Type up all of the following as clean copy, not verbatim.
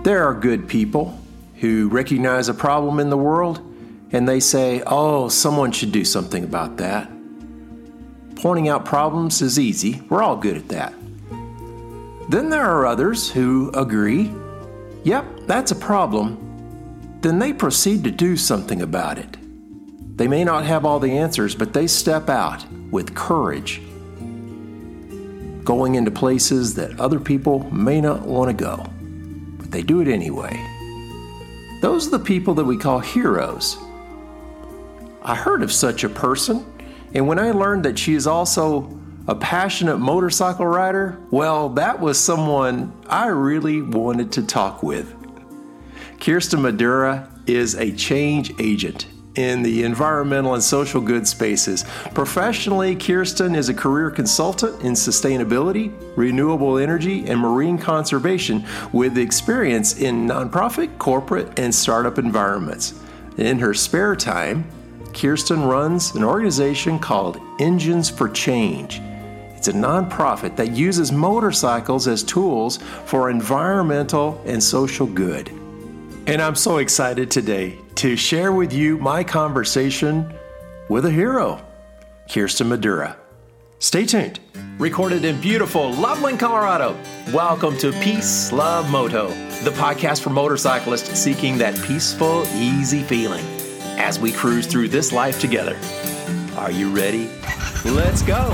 There are good people who recognize a problem in the world and they say, oh, someone should do something about that. Pointing out problems is easy. We're all good at that. Then there are others who agree, yep, that's a problem. Then they proceed to do something about it. They may not have all the answers, but they step out with courage, going into places that other people may not want to go, but they do it anyway. Those are the people that we call heroes. I heard of such a person, and when I learned that she is also a passionate motorcycle rider, well, that was someone I really wanted to talk with. Kirsten Madura is a change agent in the environmental and social good spaces. Professionally, Kirsten is a career consultant in sustainability, renewable energy, and marine conservation with experience in nonprofit, corporate, and startup environments. In her spare time, Kirsten runs an organization called Engines for Change. It's a nonprofit that uses motorcycles as tools for environmental and social good. And I'm so excited today to share with you my conversation with a hero, Kirsten Madura. Stay tuned. Recorded in beautiful Loveland, Colorado. Welcome to Peace, Love, Moto, the podcast for motorcyclists seeking that peaceful, easy feeling as we cruise through this life together. Are you ready? Let's go.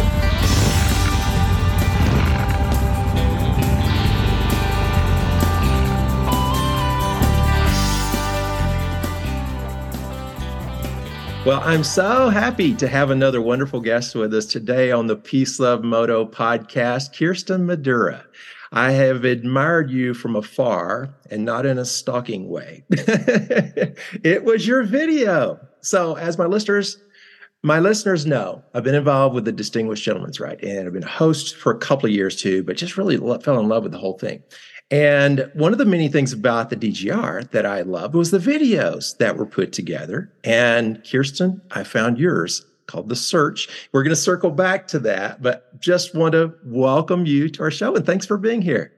Well, I'm so happy to have another wonderful guest with us today on the Peace, Love, Moto podcast, Kirsten Madura. I have admired you from afar and not in a stalking way. It was your video. So as my listeners know, I've been involved with the Distinguished Gentleman's Ride, and I've been a host for a couple of years too, but just really fell in love with the whole thing. And one of the many things about the DGR that I loved was the videos that were put together. And Kirsten, I found yours called The Search. We're going to circle back to that, but just want to welcome you to our show and thanks for being here.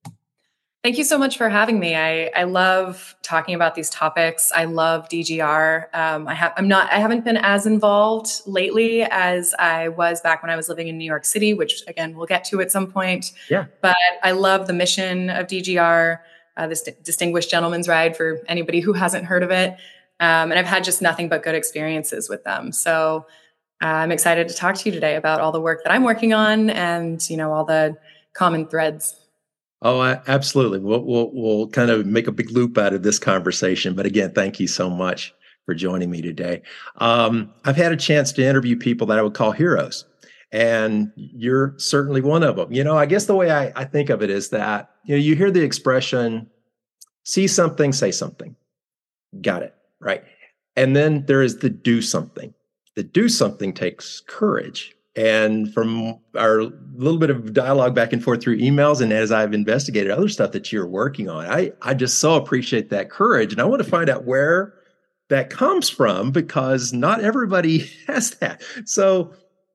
Thank you so much for having me. I love talking about these topics. I love DGR. I haven't been as involved lately as I was back when I was living in New York City, which again, we'll get to at some point. Yeah. But I love the mission of DGR, this Distinguished Gentleman's Ride for anybody who hasn't heard of it. And I've had just nothing but good experiences with them. So I'm excited to talk to you today about all the work that I'm working on and, all the common threads. Oh, absolutely. We'll kind of make a big loop out of this conversation. But again, thank you so much for joining me today. I've had a chance to interview people that I would call heroes, and you're certainly one of them. I guess the way I think of it is that, you hear the expression, see something, say something. Got it, right? And then there is the do something. The do something takes courage. And from our little bit of dialogue back and forth through emails, and as I've investigated other stuff that you're working on, I just so appreciate that courage. And I want to find out where that comes from, because not everybody has that. So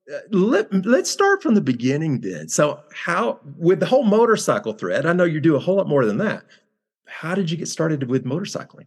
let's start from the beginning then. So how, with the whole motorcycle thread, I know you do a whole lot more than that. How did you get started with motorcycling?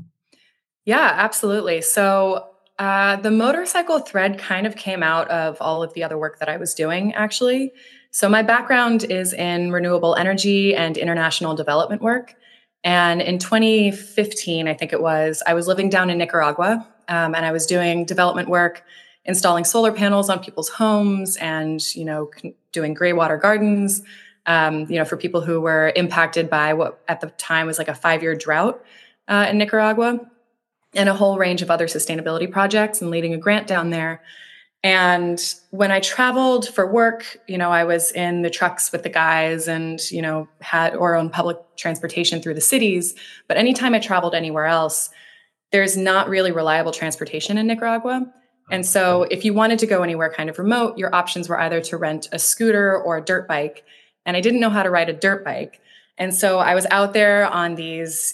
Yeah, absolutely. So the motorcycle thread kind of came out of all of the other work that I was doing, actually. So my background is in renewable energy and international development work. And in 2015, I think it was, I was living down in Nicaragua, and I was doing development work, installing solar panels on people's homes and, doing gray water gardens, for people who were impacted by what at the time was like a 5-year drought in Nicaragua, and a whole range of other sustainability projects, and leading a grant down there. And when I traveled for work, I was in the trucks with the guys and, had our own public transportation through the cities. But anytime I traveled anywhere else, there's not really reliable transportation in Nicaragua. And so if you wanted to go anywhere kind of remote, your options were either to rent a scooter or a dirt bike. And I didn't know how to ride a dirt bike. And so I was out there on these,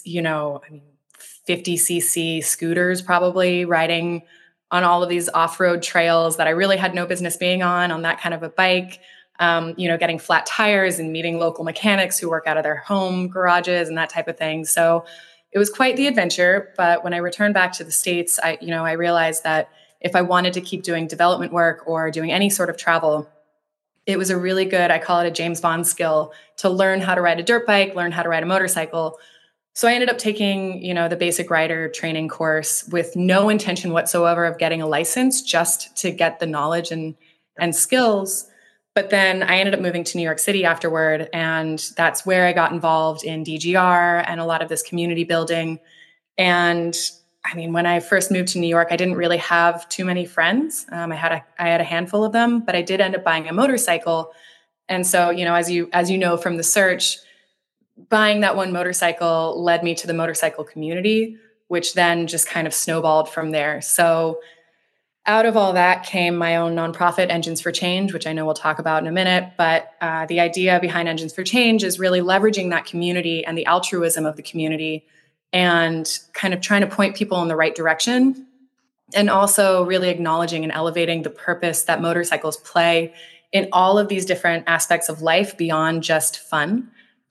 50cc scooters, probably riding on all of these off-road trails that I really had no business being on that kind of a bike. getting flat tires and meeting local mechanics who work out of their home garages and that type of thing. So it was quite the adventure. But when I returned back to the States, I realized that if I wanted to keep doing development work or doing any sort of travel, it was a really good, I call it a James Bond skill, to learn how to ride a dirt bike, learn how to ride a motorcycle. So I ended up taking, the basic rider training course with no intention whatsoever of getting a license, just to get the knowledge and skills. But then I ended up moving to New York City afterward. And that's where I got involved in DGR and a lot of this community building. And I mean, when I first moved to New York, I didn't really have too many friends. I had a handful of them, but I did end up buying a motorcycle. And so, as you know from the search, buying that one motorcycle led me to the motorcycle community, which then just kind of snowballed from there. So out of all that came my own nonprofit, Engines for Change, which I know we'll talk about in a minute. But the idea behind Engines for Change is really leveraging that community and the altruism of the community and kind of trying to point people in the right direction, and also really acknowledging and elevating the purpose that motorcycles play in all of these different aspects of life beyond just fun.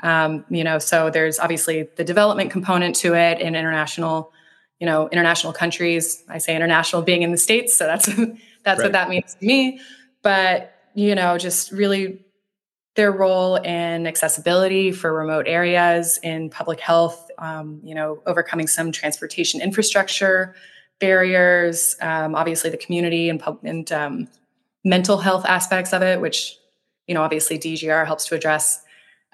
So there's obviously the development component to it in international countries. I say international being in the States, so that's right. What that means to me. But, just really their role in accessibility for remote areas, in public health, overcoming some transportation infrastructure barriers, obviously the community and mental health aspects of it, which, obviously DGR helps to address.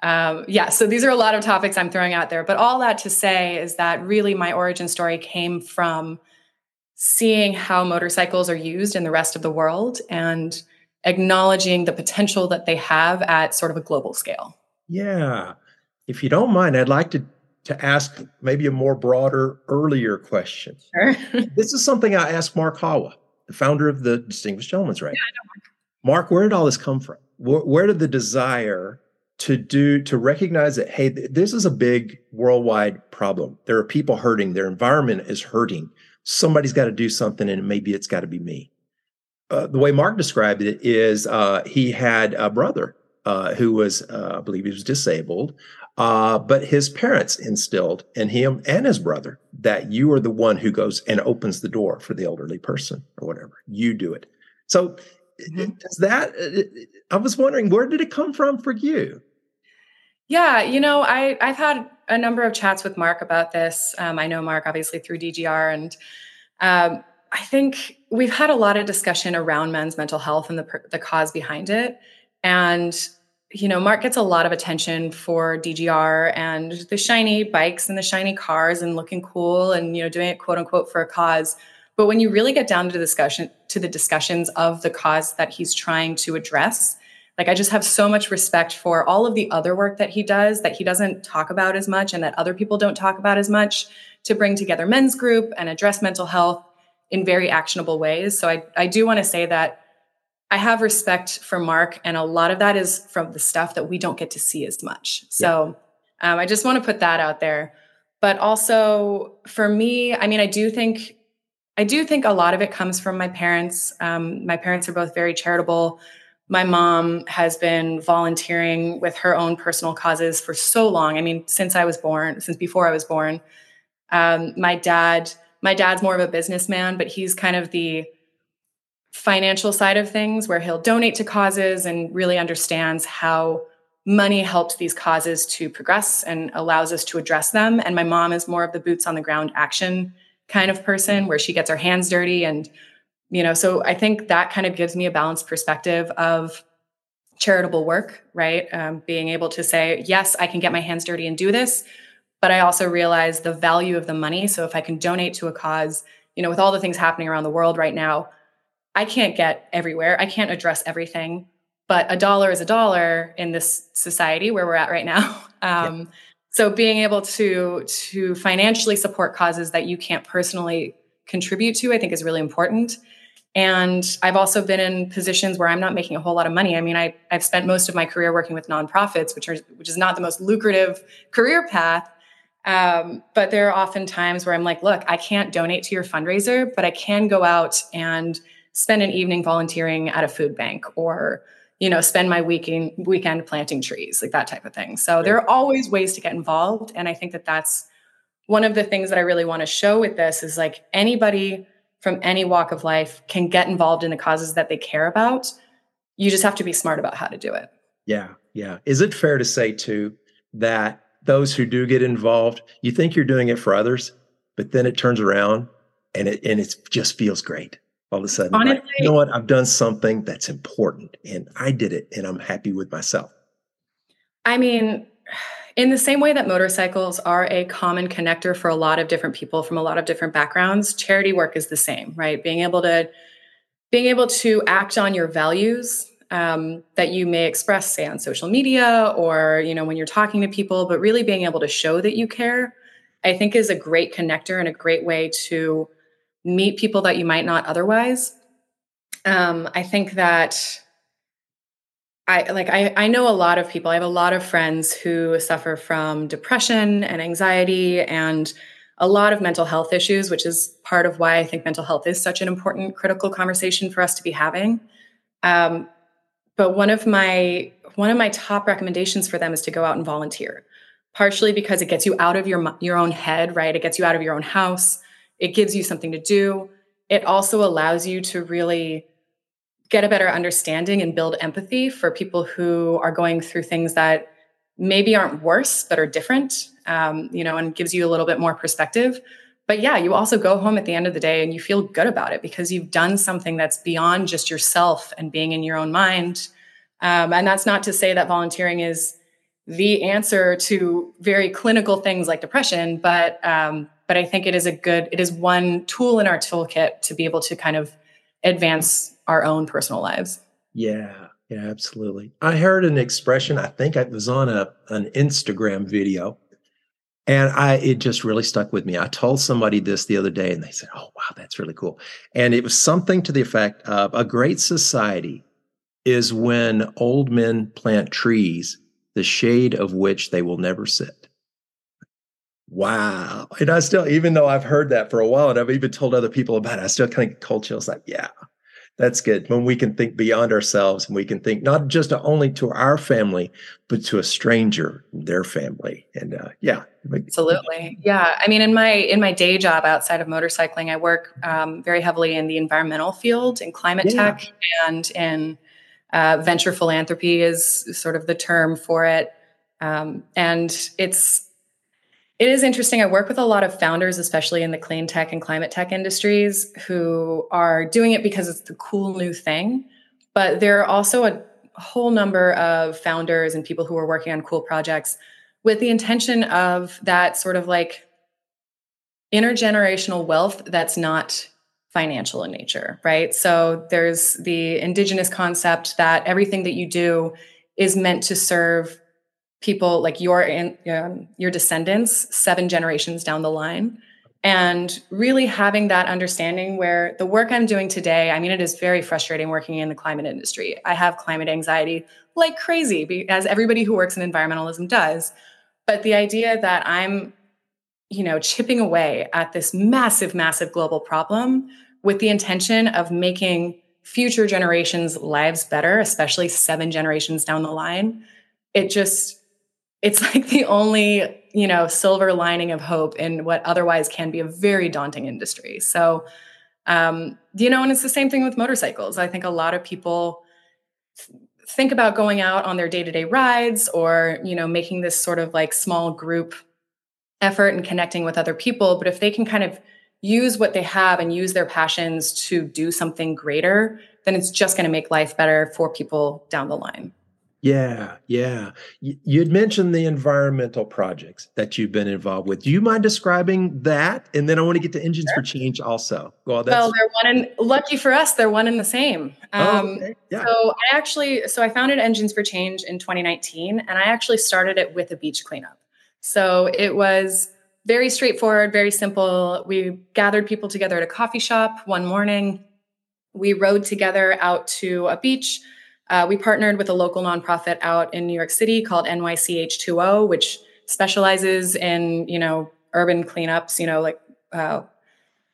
So these are a lot of topics I'm throwing out there, but all that to say is that really my origin story came from seeing how motorcycles are used in the rest of the world and acknowledging the potential that they have at sort of a global scale. Yeah. If you don't mind, I'd like to ask maybe a more broader, earlier question. Sure. This is something I asked Mark Hawa, the founder of the Distinguished Gentleman's Right. Yeah, I know Mark, where did all this come from? Where did the desire to recognize that, hey, this is a big worldwide problem. There are people hurting. Their environment is hurting. Somebody's got to do something, and maybe it's got to be me. The way Mark described it is he had a brother who was, I believe he was disabled, but his parents instilled in him and his brother that you are the one who goes and opens the door for the elderly person or whatever. You do it. So is that, I was wondering, where did it come from for you? Yeah, I've had a number of chats with Mark about this. I know Mark obviously through DGR, and I think we've had a lot of discussion around men's mental health and the cause behind it. And, Mark gets a lot of attention for DGR and the shiny bikes and the shiny cars and looking cool and, doing it quote unquote for a cause. But when you really get down to the discussions of the cause that he's trying to address, I just have so much respect for all of the other work that he does that he doesn't talk about as much and that other people don't talk about as much, to bring together men's group and address mental health in very actionable ways. So I do want to say that I have respect for Mark, and a lot of that is from the stuff that we don't get to see as much. So I just want to put that out there. But also for me, I mean, I do think a lot of it comes from my parents. My parents are both very charitable. My mom has been volunteering with her own personal causes for so long. I mean, since before I was born. My dad's more of a businessman, but he's kind of the financial side of things where he'll donate to causes and really understands how money helps these causes to progress and allows us to address them. And my mom is more of the boots on the ground action kind of person where she gets her hands dirty. And, so I think that kind of gives me a balanced perspective of charitable work, right? Being able to say, yes, I can get my hands dirty and do this, but I also realize the value of the money. So if I can donate to a cause, with all the things happening around the world right now, I can't get everywhere. I can't address everything, but a dollar is a dollar in this society where we're at right now. So being able to financially support causes that you can't personally contribute to, I think is really important. And I've also been in positions where I'm not making a whole lot of money. I mean, I've spent most of my career working with nonprofits, which is not the most lucrative career path. But there are often times where I'm like, look, I can't donate to your fundraiser, but I can go out and spend an evening volunteering at a food bank or, spend my weekend planting trees, like that type of thing. So there are always ways to get involved. And I think that that's one of the things that I really want to show with this is like anybody from any walk of life can get involved in the causes that they care about. You just have to be smart about how to do it. Yeah. Yeah. Is it fair to say too, that those who do get involved, you think you're doing it for others, but then it turns around and it just feels great all of a sudden. Honestly, like, you know what? I've done something that's important and I did it and I'm happy with myself. I mean, in the same way that motorcycles are a common connector for a lot of different people from a lot of different backgrounds, charity work is the same, right? Being able to act on your values that you may express, say, on social media or, when you're talking to people, but really being able to show that you care, I think is a great connector and a great way to meet people that you might not otherwise. I think that I know a lot of people. I have a lot of friends who suffer from depression and anxiety and a lot of mental health issues, which is part of why I think mental health is such an important, critical conversation for us to be having. But one of my top recommendations for them is to go out and volunteer, partially because it gets you out of your own head, right? It gets you out of your own house. It gives you something to do. It also allows you to really get a better understanding and build empathy for people who are going through things that maybe aren't worse, but are different, and gives you a little bit more perspective. But yeah, you also go home at the end of the day and you feel good about it because you've done something that's beyond just yourself and being in your own mind. And that's not to say that volunteering is the answer to very clinical things like depression, but I think it is one tool in our toolkit to be able to kind of advance our own personal lives. Yeah, yeah, absolutely. I heard an expression, I think it was on an Instagram video, and it just really stuck with me. I told somebody this the other day and they said, "Oh, wow, that's really cool." And it was something to the effect of a great society is when old men plant trees, the shade of which they will never sit. Wow. And I still, even though I've heard that for a while and I've even told other people about it, I still kind of get cold chills like, yeah, that's good. When we can think beyond ourselves and we can think not just only to our family, but to a stranger, their family. And yeah. Absolutely. Yeah. I mean, in my day job outside of motorcycling, I work very heavily in the environmental field, in climate tech, and in venture philanthropy is sort of the term for it. And it is interesting. I work with a lot of founders, especially in the clean tech and climate tech industries, who are doing it because it's the cool new thing. But there are also a whole number of founders and people who are working on cool projects with the intention of that sort of like intergenerational wealth that's not financial in nature, right? So there's the indigenous concept that everything that you do is meant to serve people like your descendants 7 generations down the line. And really having that understanding where the work I'm doing today, I mean, it is very frustrating working in the climate industry. I have climate anxiety like crazy, as everybody who works in environmentalism does. But the idea that I'm, chipping away at this massive, massive global problem with the intention of making future generations' lives better, especially 7 generations down the line, it's like the only, silver lining of hope in what otherwise can be a very daunting industry. So, and it's the same thing with motorcycles. I think a lot of people think about going out on their day-to-day rides or, making this sort of like small group effort and connecting with other people. But if they can kind of use what they have and use their passions to do something greater, then it's just going to make life better for people down the line. Yeah, yeah. You'd mentioned the environmental projects that you've been involved with. Do you mind describing that? And then I want to get to Engines for Change also. Well, lucky for us, they're one and the same. Okay. Yeah. So I founded Engines for Change in 2019, and I actually started it with a beach cleanup. So it was very straightforward, very simple. We gathered people together at a coffee shop one morning. We rode together out to a beach. We partnered with a local nonprofit out in New York City called NYCH2O, which specializes in, urban cleanups,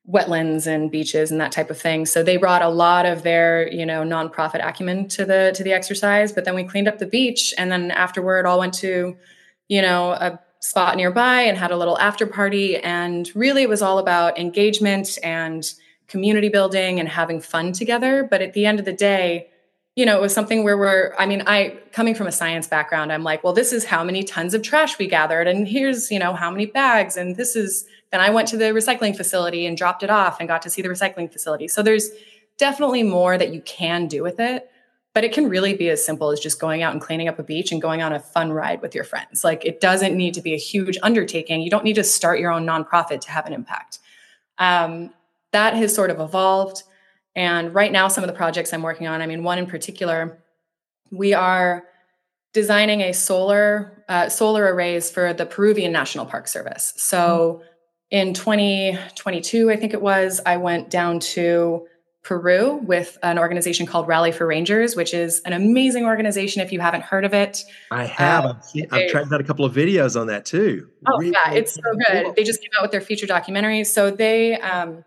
wetlands and beaches and that type of thing. So they brought a lot of their, nonprofit acumen to the exercise. But then we cleaned up the beach, and then afterward, all went to, a spot nearby and had a little after party. And really, it was all about engagement and community building and having fun together. But at the end of the day, it was something where I coming from a science background, I'm like, well, this is how many tons of trash we gathered, and here's, how many bags, and then I went to the recycling facility and dropped it off and got to see the recycling facility. So there's definitely more that you can do with it, but it can really be as simple as just going out and cleaning up a beach and going on a fun ride with your friends. Like, it doesn't need to be a huge undertaking. You don't need to start your own nonprofit to have an impact. That has sort of evolved. And right now, some of the projects I'm working on, one in particular, we are designing a solar arrays for the Peruvian National Park Service. So in 2022, I think it was, I went down to Peru with an organization called Rally for Rangers, which is an amazing organization if you haven't heard of it. I have. I've tried out a couple of videos on that too. Oh, really, yeah, it's so good. Cool. They just came out with their feature documentary. So they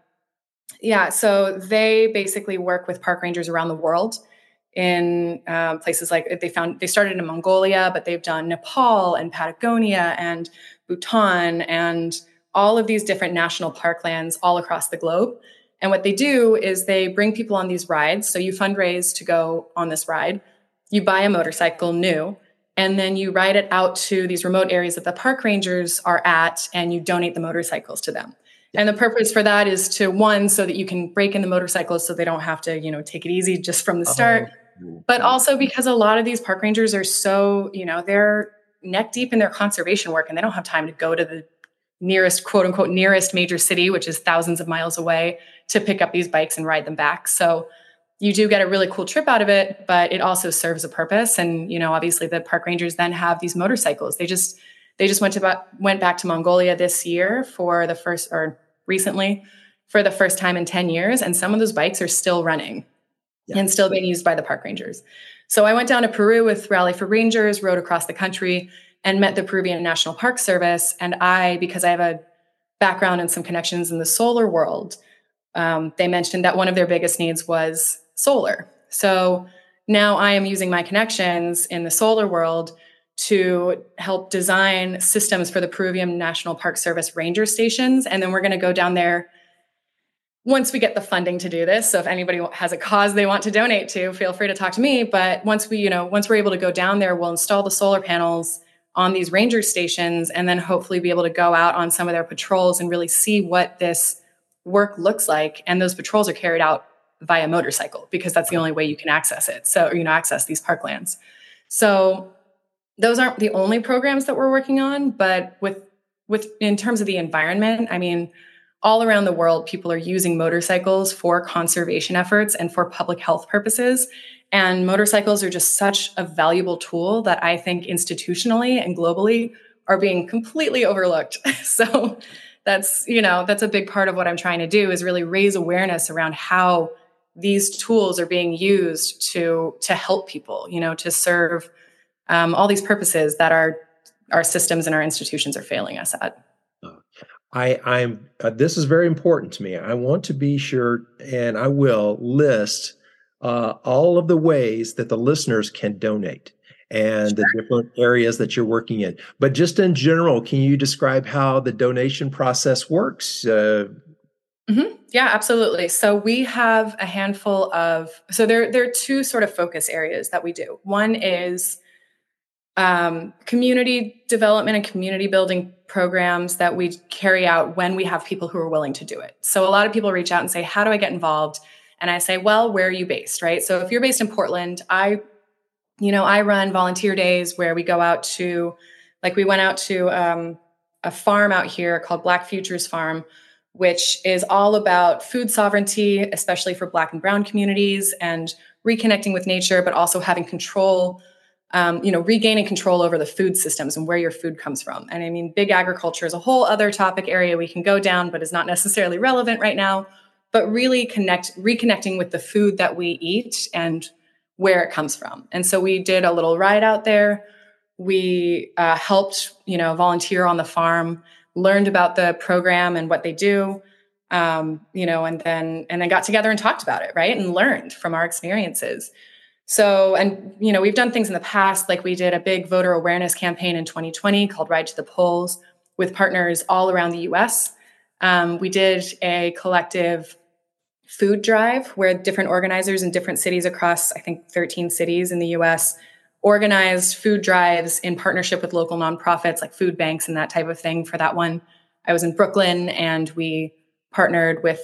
basically work with park rangers around the world in places like they started in Mongolia, but they've done Nepal and Patagonia and Bhutan and all of these different national parklands all across the globe. And what they do is they bring people on these rides. So you fundraise to go on this ride. You buy a motorcycle new, and then you ride it out to these remote areas that the park rangers are at, and you donate the motorcycles to them. And the purpose for that is so that you can break in the motorcycles so they don't have to, take it easy just from the start. But also because a lot of these park rangers are so, they're neck deep in their conservation work, and they don't have time to go to the nearest, quote unquote, nearest major city, which is thousands of miles away, to pick up these bikes and ride them back. So you do get a really cool trip out of it, but it also serves a purpose. And, obviously the park rangers then have these motorcycles. They just went back to Mongolia this year recently for the first time in 10 years. And some of those bikes are still running and still being used by the park rangers. So I went down to Peru with Rally for Rangers, rode across the country and met the Peruvian National Park Service. And because I have a background and some connections in the solar world, they mentioned that one of their biggest needs was solar. So now I am using my connections in the solar world to help design systems for the Peruvian National Park Service ranger stations. And then we're going to go down there once we get the funding to do this. So if anybody has a cause they want to donate to, feel free to talk to me. But once we're able to go down there, we'll install the solar panels on these ranger stations, and then hopefully be able to go out on some of their patrols and really see what this work looks like. And those patrols are carried out via motorcycle, because that's the only way you can access it. So, access these parklands. So those aren't the only programs that we're working on, but with in terms of the environment, all around the world, people are using motorcycles for conservation efforts and for public health purposes. And motorcycles are just such a valuable tool that I think institutionally and globally are being completely overlooked. So that's a big part of what I'm trying to do, is really raise awareness around how these tools are being used to help people, to serve all these purposes that our systems and our institutions are failing us at. I'm this is very important to me. I want to be sure, and I will list all of the ways that the listeners can donate and the different areas that you're working in. But just in general, can you describe how the donation process works? Yeah, absolutely. So we have a handful of, there are two sort of focus areas that we do. One is community development and community building programs that we carry out when we have people who are willing to do it. So a lot of people reach out and say, how do I get involved? And I say, well, where are you based, right? So if you're based in Portland, I run volunteer days where we go out to, we went out to a farm out here called Black Futures Farm, which is all about food sovereignty, especially for Black and Brown communities, and reconnecting with nature, but also having control, regaining control over the food systems and where your food comes from. And big agriculture is a whole other topic area we can go down, but is not necessarily relevant right now. But really reconnecting with the food that we eat and where it comes from. And so we did a little ride out there. We helped, volunteer on the farm, learned about the program and what they do. and then got together and talked about it, right? And learned from our experiences. So, and, we've done things in the past, like we did a big voter awareness campaign in 2020 called Ride to the Polls with partners all around the US. We did a collective food drive where different organizers in different cities across, I think, 13 cities in the US organized food drives in partnership with local nonprofits like food banks and that type of thing for that one. I was in Brooklyn and we partnered with,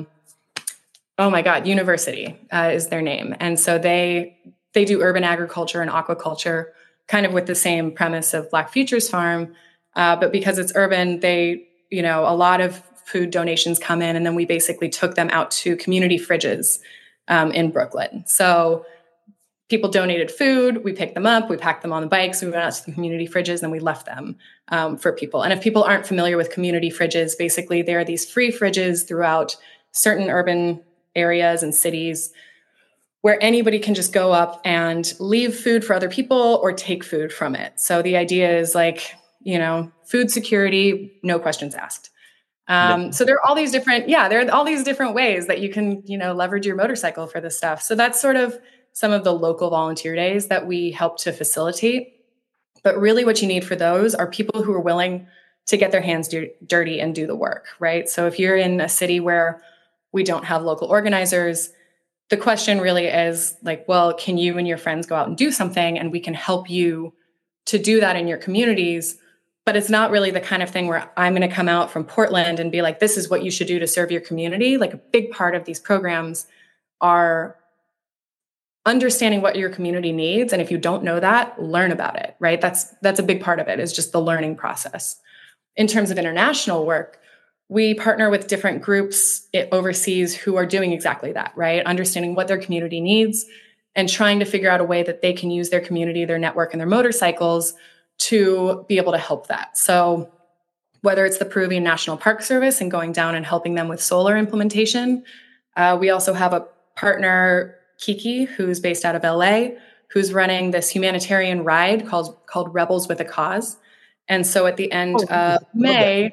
University is their name. And so they do urban agriculture and aquaculture kind of with the same premise of Black Futures Farm. But because it's urban, a lot of food donations come in, and then we basically took them out to community fridges in Brooklyn. So people donated food, we picked them up, we packed them on the bikes, we went out to the community fridges, and we left them for people. And if people aren't familiar with community fridges, basically there are these free fridges throughout certain urban areas and cities where anybody can just go up and leave food for other people or take food from it. So the idea is food security, no questions asked. So there are all these different ways that you can, leverage your motorcycle for this stuff. So that's sort of some of the local volunteer days that we help to facilitate. But really what you need for those are people who are willing to get their hands dirty and do the work, right? So if you're in a city where we don't have local organizers, the question really is can you and your friends go out and do something, and we can help you to do that in your communities. But it's not really the kind of thing where I'm going to come out from Portland and be like, this is what you should do to serve your community. Like, a big part of these programs are understanding what your community needs. And if you don't know that, learn about it, right? That's a big part of it, is just the learning process. In terms of international work, we partner with different groups overseas who are doing exactly that, right? Understanding what their community needs and trying to figure out a way that they can use their community, their network, and their motorcycles to be able to help that. So whether it's the Peruvian National Park Service and going down and helping them with solar implementation, we also have a partner, Kiki, who's based out of LA, who's running this humanitarian ride called Rebels with a Cause. And so at the end of May,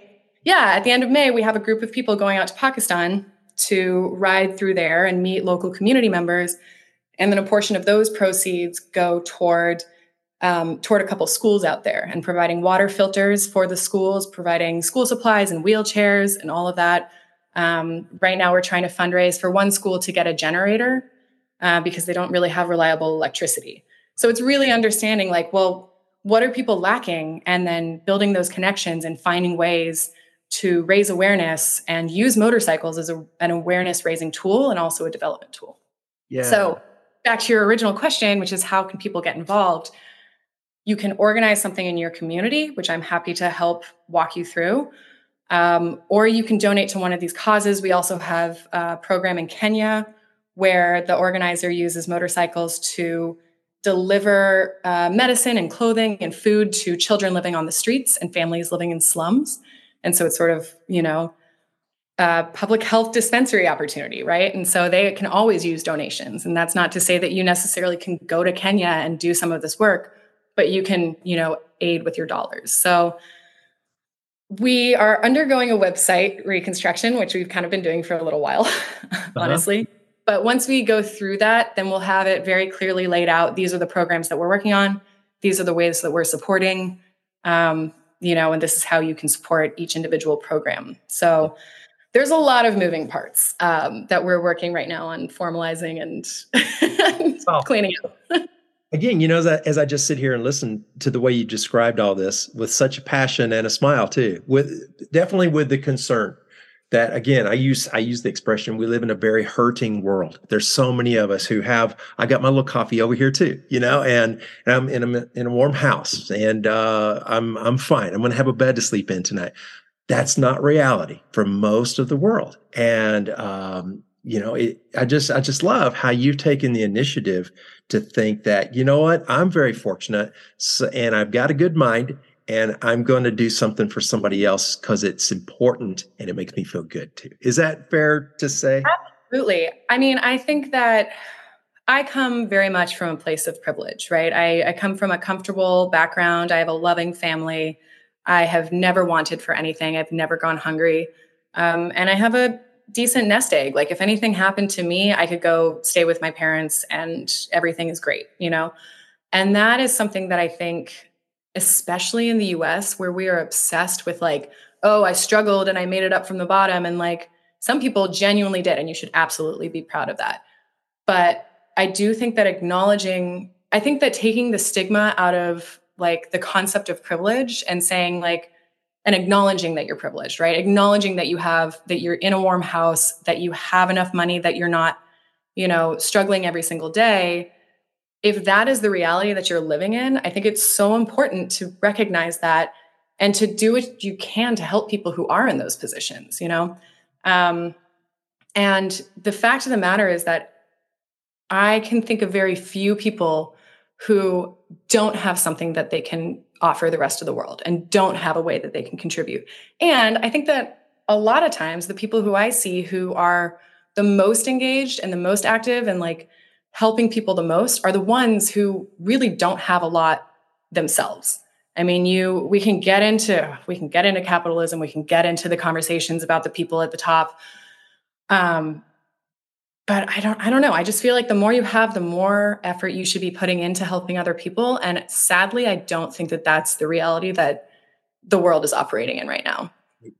we have a group of people going out to Pakistan to ride through there and meet local community members. And then a portion of those proceeds go toward a couple schools out there and providing water filters for the schools, providing school supplies and wheelchairs and all of that. Right now, we're trying to fundraise for one school to get a generator because they don't really have reliable electricity. So it's really understanding what are people lacking, and then building those connections and finding ways to raise awareness and use motorcycles as an awareness raising tool and also a development tool. Yeah. So back to your original question, which is how can people get involved? You can organize something in your community, which I'm happy to help walk you through. Or you can donate to one of these causes. We also have a program in Kenya where the organizer uses motorcycles to deliver medicine and clothing and food to children living on the streets and families living in slums. And so it's sort of, a public health dispensary opportunity, right? And so they can always use donations. And that's not to say that you necessarily can go to Kenya and do some of this work, but you can, aid with your dollars. So we are undergoing a website reconstruction, which we've kind of been doing for a little while, honestly. But once we go through that, then we'll have it very clearly laid out. These are the programs that we're working on. These are the ways that we're supporting, and this is how you can support each individual program. So there's a lot of moving parts that we're working right now on formalizing and cleaning up. Again, as I just sit here and listen to the way you described all this with such a passion and a smile too, definitely with the concern that, again, I use the expression, we live in a very hurting world. There's so many of us I got my little coffee over here too, and I'm in a warm house, and I'm fine. I'm going to have a bed to sleep in tonight. That's not reality for most of the world. And, I just love how you've taken the initiative to think that, I'm very fortunate, and I've got a good mind, and I'm going to do something for somebody else because it's important and it makes me feel good too. Is that fair to say? Absolutely. I mean, I think that I come very much from a place of privilege, right? I come from a comfortable background. I have a loving family. I have never wanted for anything. I've never gone hungry. And I have a decent nest egg. Like if anything happened to me, I could go stay with my parents and everything is great, you know? And that is something that I think, especially in the US, where we are obsessed with like, oh, I struggled and I made it up from the bottom. And like some people genuinely did, and you should absolutely be proud of that. But I do think that I think that taking the stigma out of like the concept of privilege and saying like, and acknowledging that you're privileged, right? Acknowledging that you're in a warm house, that you have enough money, that you're not, you know, struggling every single day. If that is the reality that you're living in, I think it's so important to recognize that and to do what you can to help people who are in those positions, you know? And the fact of the matter is that I can think of very few people who don't have something that they can offer the rest of the world and don't have a way that they can contribute. And I think that a lot of times the people who I see who are the most engaged and the most active and like helping people the most are the ones who really don't have a lot themselves. I mean, we can get into capitalism, we can get into the conversations about the people at the top. But I don't know. I just feel like the more you have, the more effort you should be putting into helping other people. And sadly, I don't think that that's the reality that the world is operating in right now.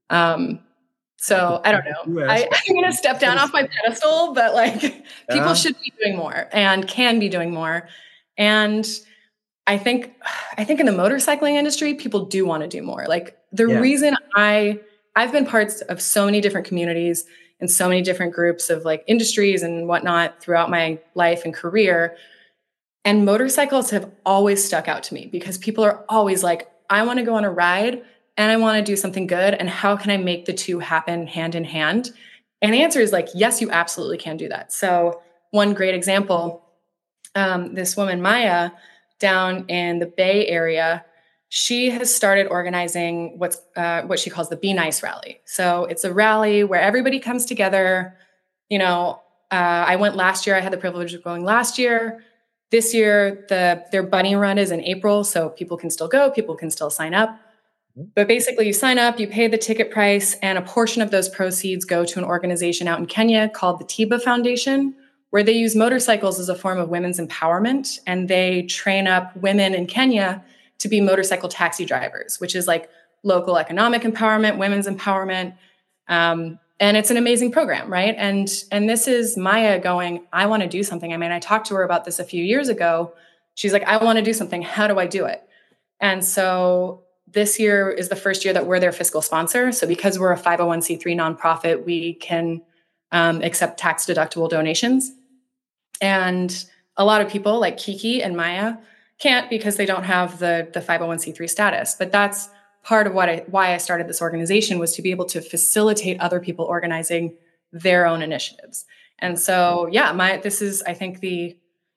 So I don't know. I'm going to step down off my pedestal, but like people should be doing more and can be doing more. And I think in the motorcycling industry, people do want to do more. Like the reason I've been parts of so many different communities and so many different groups of like industries and whatnot throughout my life and career. And motorcycles have always stuck out to me because people are always like, I want to go on a ride and I want to do something good. And how can I make the two happen hand in hand? And the answer is like, yes, you absolutely can do that. So one great example, this woman, Maya, down in the Bay Area, she has started organizing what she calls the Be Nice Rally. So it's a rally where everybody comes together. You know, I went last year. I had the privilege of going last year. This year, their bunny run is in April, so people can still go. People can still sign up. But basically, you sign up, you pay the ticket price, and a portion of those proceeds go to an organization out in Kenya called the Tiba Foundation, where they use motorcycles as a form of women's empowerment, and they train up women in Kenya to be motorcycle taxi drivers, which is like local economic empowerment, women's empowerment. And it's an amazing program, right? And this is Maya going, I want to do something. I mean, I talked to her about this a few years ago. She's like, I want to do something. How do I do it? And so this year is the first year that we're their fiscal sponsor. So because we're a 501c3 nonprofit, we can accept tax deductible donations. And a lot of people like Kiki and Maya can't because they don't have the 501c3 status. But that's part of why I started this organization, was to be able to facilitate other people organizing their own initiatives. And so, this is, I think, the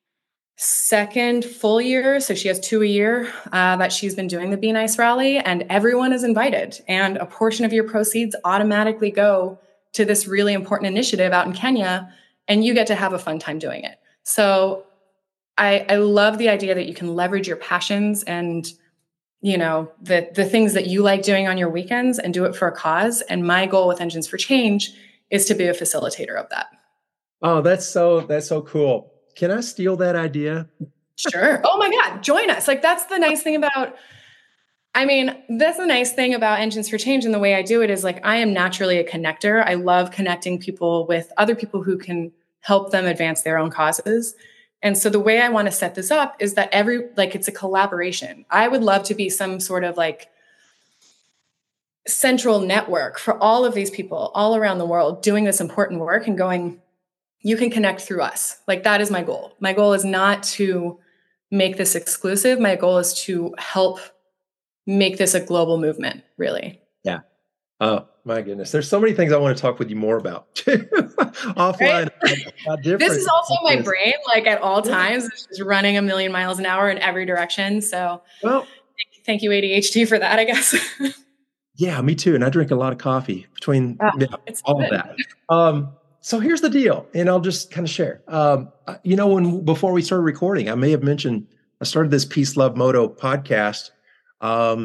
second full year. So she has 2 a year that she's been doing the Be Nice Rally, and everyone is invited. And a portion of your proceeds automatically go to this really important initiative out in Kenya, and you get to have a fun time doing it. So I love the idea that you can leverage your passions and, you know, the things that you like doing on your weekends and do it for a cause. And my goal with Engines for Change is to be a facilitator of that. Oh, that's so cool. Can I steal that idea? Sure. Oh my God, join us. Like that's the nice thing about Engines for Change, and the way I do it is like, I am naturally a connector. I love connecting people with other people who can help them advance their own causes. And so the way I want to set this up is that it's a collaboration. I would love to be some sort of like central network for all of these people all around the world doing this important work and going, you can connect through us. Like that is my goal. My goal is not to make this exclusive. My goal is to help make this a global movement, really. Yeah. Oh my goodness. There's so many things I want to talk with you more about offline. Right? This is also my brain, like at all times, it's just running 1,000,000 miles an hour in every direction. So thank you ADHD for that, I guess. Yeah, me too. And I drink a lot of coffee between all of that. So here's the deal, and I'll just kind of share. Before we started recording, I may have mentioned I started this Peace Love Moto podcast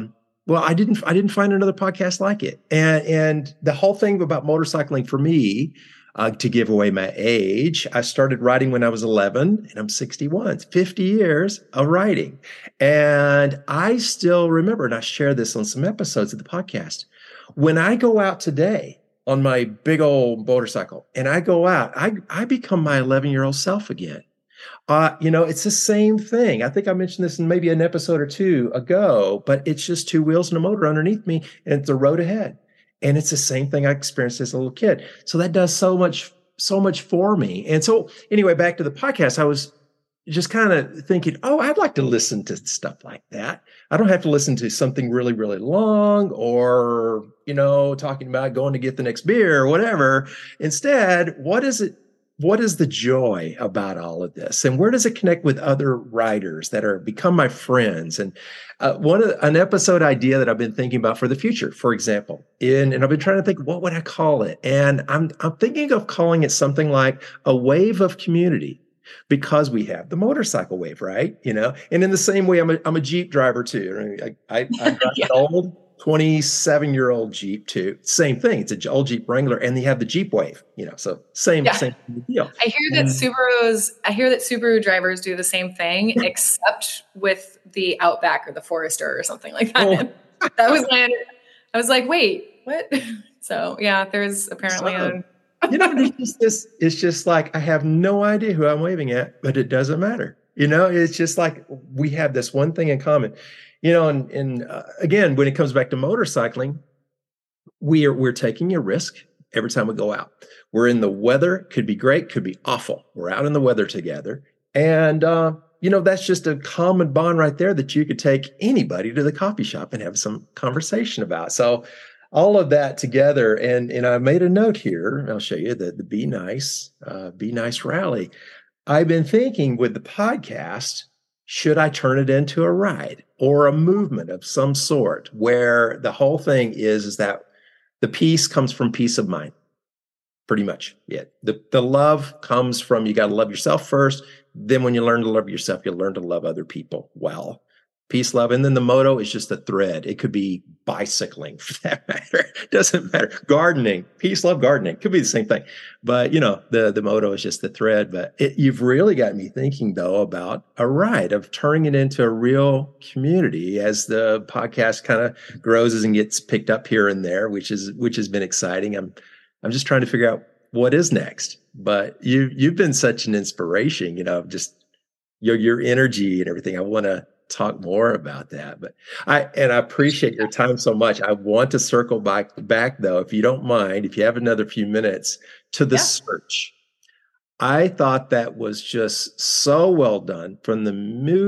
Well, I didn't find another podcast like it. And the whole thing about motorcycling for me, to give away my age, I started riding when I was 11 and I'm 61. It's 50 years of riding. And I still remember, and I share this on some episodes of the podcast, when I go out today on my big old motorcycle and I go out, I become my 11-year-old self again. It's the same thing. I think I mentioned this in maybe an episode or two ago, but it's just two wheels and a motor underneath me, and it's the road ahead. And it's the same thing I experienced as a little kid. So that does so much for me. And so anyway, back to the podcast, I was just kind of thinking, oh, I'd like to listen to stuff like that. I don't have to listen to something really, really long or, talking about going to get the next beer or whatever. Instead, what is it? What is the joy about all of this? And where does it connect with other writers that are become my friends? And an episode idea that I've been thinking about for the future, for example, and I've been trying to think, what would I call it? And I'm thinking of calling it something like a wave of community, because we have the motorcycle wave, right? And in the same way, I'm a Jeep driver too. I drive an old 27-year-old Jeep too. Same thing. It's an old Jeep Wrangler, and they have the Jeep Wave. So same deal. I hear that Subaru drivers do the same thing, except with the Outback or the Forester or something like that. Oh. I was like, wait, what? So yeah, there's apparently it's just like, I have no idea who I'm waving at, but it doesn't matter. It's just like we have this one thing in common. And again, when it comes back to motorcycling, we're taking a risk every time we go out. We're in the weather, could be great, could be awful. We're out in the weather together. And, that's just a common bond right there that you could take anybody to the coffee shop and have some conversation about. So all of that together. And I made a note here. I'll show you the Be Nice rally. I've been thinking with the podcast, should I turn it into a ride or a movement of some sort, where the whole thing is that the peace comes from peace of mind? Pretty much. Yeah. The love comes from, you got to love yourself first. Then when you learn to love yourself, you'll learn to love other people well. Peace, love. And then the motto is just a thread. It could be bicycling for that matter. It doesn't matter. Gardening, peace, love, gardening. Could be the same thing. But, the motto is just the thread. But you've really got me thinking, though, about a ride, of turning it into a real community as the podcast kind of grows and gets picked up here and there, which has been exciting. I'm just trying to figure out what is next. But you've been such an inspiration, just your energy and everything. I want to talk more about that, but I appreciate your time so much. I want to circle back though, if you don't mind, if you have another few minutes, to the search. I thought that was just so well done, from the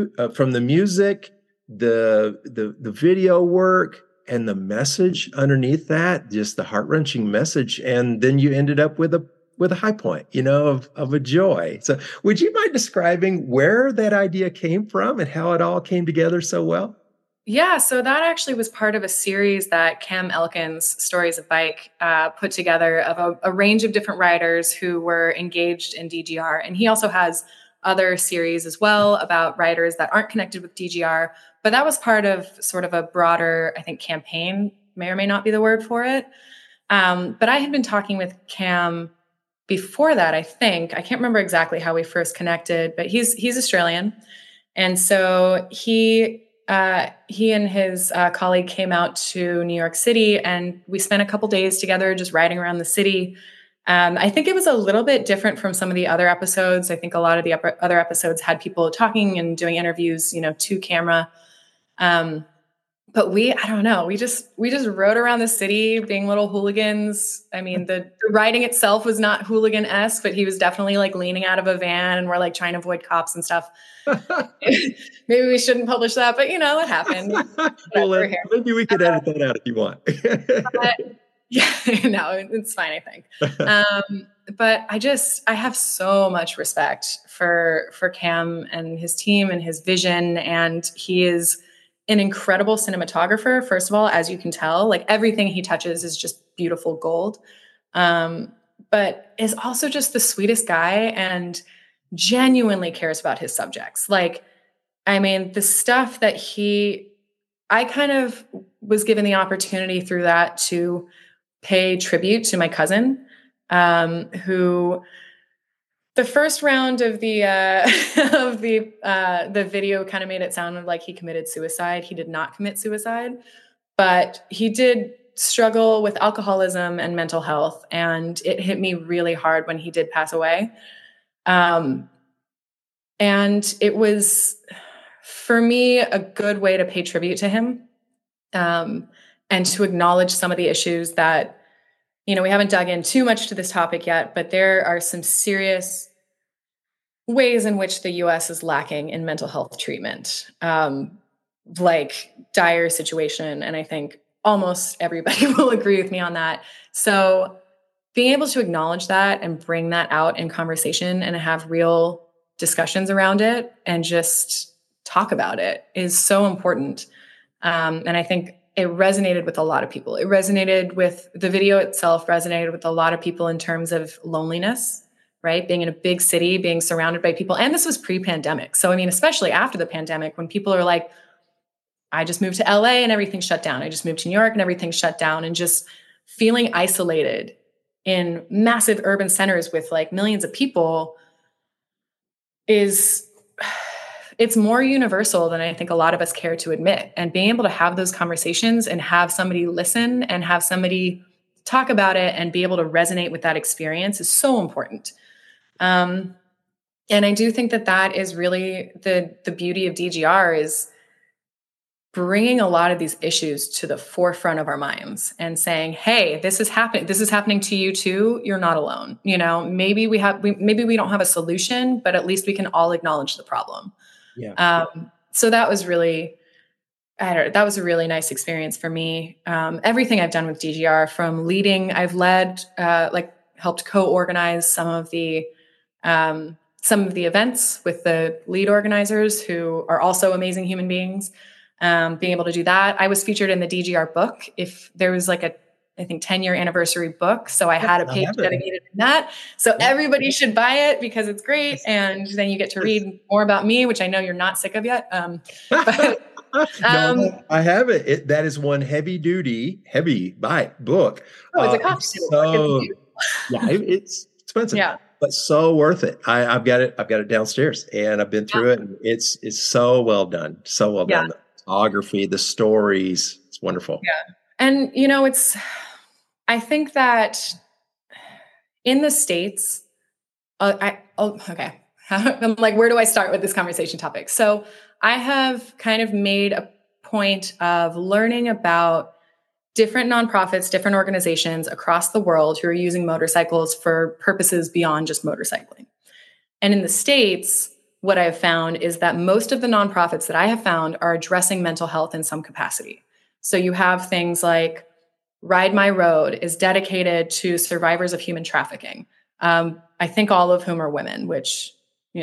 music, the video work, and the message underneath that, just the heart-wrenching message. And then you ended up with a high point, of a joy. So would you mind describing where that idea came from and how it all came together so well? Yeah, so that actually was part of a series that Cam Elkins, Stories of Bike, put together of a range of different riders who were engaged in DGR. And he also has other series as well about riders that aren't connected with DGR. But that was part of sort of a broader, I think, campaign, may or may not be the word for it. But I had been talking with Cam before that, I think. I can't remember exactly how we first connected, but he's Australian. And so he and his colleague came out to New York City, and we spent a couple days together just riding around the city. I think it was a little bit different from some of the other episodes. I think a lot of the other episodes had people talking and doing interviews, to camera. But I don't know, we just rode around the city being little hooligans. I mean, the riding itself was not hooligan-esque, but he was definitely like leaning out of a van, and we're like trying to avoid cops and stuff. Maybe we shouldn't publish that, but it happened. Well, maybe we could edit that out if you want. Yeah, no, it's fine, I think. But I have so much respect for Cam and his team and his vision. And he is an incredible cinematographer. First of all, as you can tell, like everything he touches is just beautiful gold. But is also just the sweetest guy and genuinely cares about his subjects. Like, I mean, the stuff that he I kind of was given the opportunity through that to pay tribute to my cousin, who the first round of the the video kind of made it sound like he committed suicide. He did not commit suicide, but he did struggle with alcoholism and mental health, and it hit me really hard when he did pass away. And it was, for me, a good way to pay tribute to him, and to acknowledge some of the issues that, we haven't dug in too much to this topic yet, but there are some serious ways in which the US is lacking in mental health treatment, like dire situation. And I think almost everybody will agree with me on that. So being able to acknowledge that and bring that out in conversation and have real discussions around it and just talk about it is so important. And I think it resonated with a lot of people. It resonated with the video itself, resonated with a lot of people in terms of loneliness, right? Being in a big city, being surrounded by people. And this was pre-pandemic. So, I mean, especially after the pandemic, when people are like, I just moved to LA and everything shut down. I just moved to New York and everything shut down, and just feeling isolated in massive urban centers with like millions of people it's more universal than I think a lot of us care to admit. And being able to have those conversations and have somebody listen and have somebody talk about it and be able to resonate with that experience is so important. And I do think that is really the beauty of DGR, is bringing a lot of these issues to the forefront of our minds and saying, hey, this is happening. This is happening to you too. You're not alone. Maybe we don't have a solution, but at least we can all acknowledge the problem. Yeah. So that was really, that was a really nice experience for me. Everything I've done with DGR, from leading, I've led, helped co-organize some of the events with the lead organizers, who are also amazing human beings. Being able to do that. I was featured in the DGR book. If there was like I think 10-year anniversary book. So I had a page dedicated to that. So everybody should buy it because it's great. And then you get to read more about me, which I know you're not sick of yet. But, no, I have it. That is one heavy buy book. Oh, it's a coffee table. Yeah, it's expensive. Yeah. But so worth it. I've got it downstairs, and I've been through it. And it's so well done. So well done. The photography, the stories, it's wonderful. Yeah. And, I think that in the States, okay. I'm like, where do I start with this conversation topic? So I have kind of made a point of learning about different nonprofits, different organizations across the world who are using motorcycles for purposes beyond just motorcycling. And in the States, what I've found is that most of the nonprofits that I have found are addressing mental health in some capacity. So you have things like Ride My Road is dedicated to survivors of human trafficking. I think all of whom are women, which,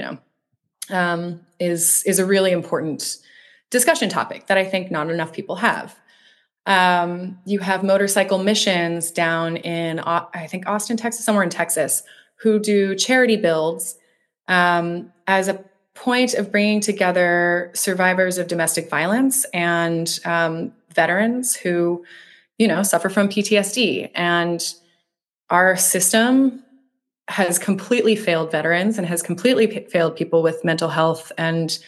is a really important discussion topic that I think not enough people have. You have Motorcycle Missions down in, I think, Austin, Texas, somewhere in Texas, who do charity builds as a point of bringing together survivors of domestic violence and veterans who, suffer from PTSD. And our system has completely failed veterans and has completely failed people with mental health and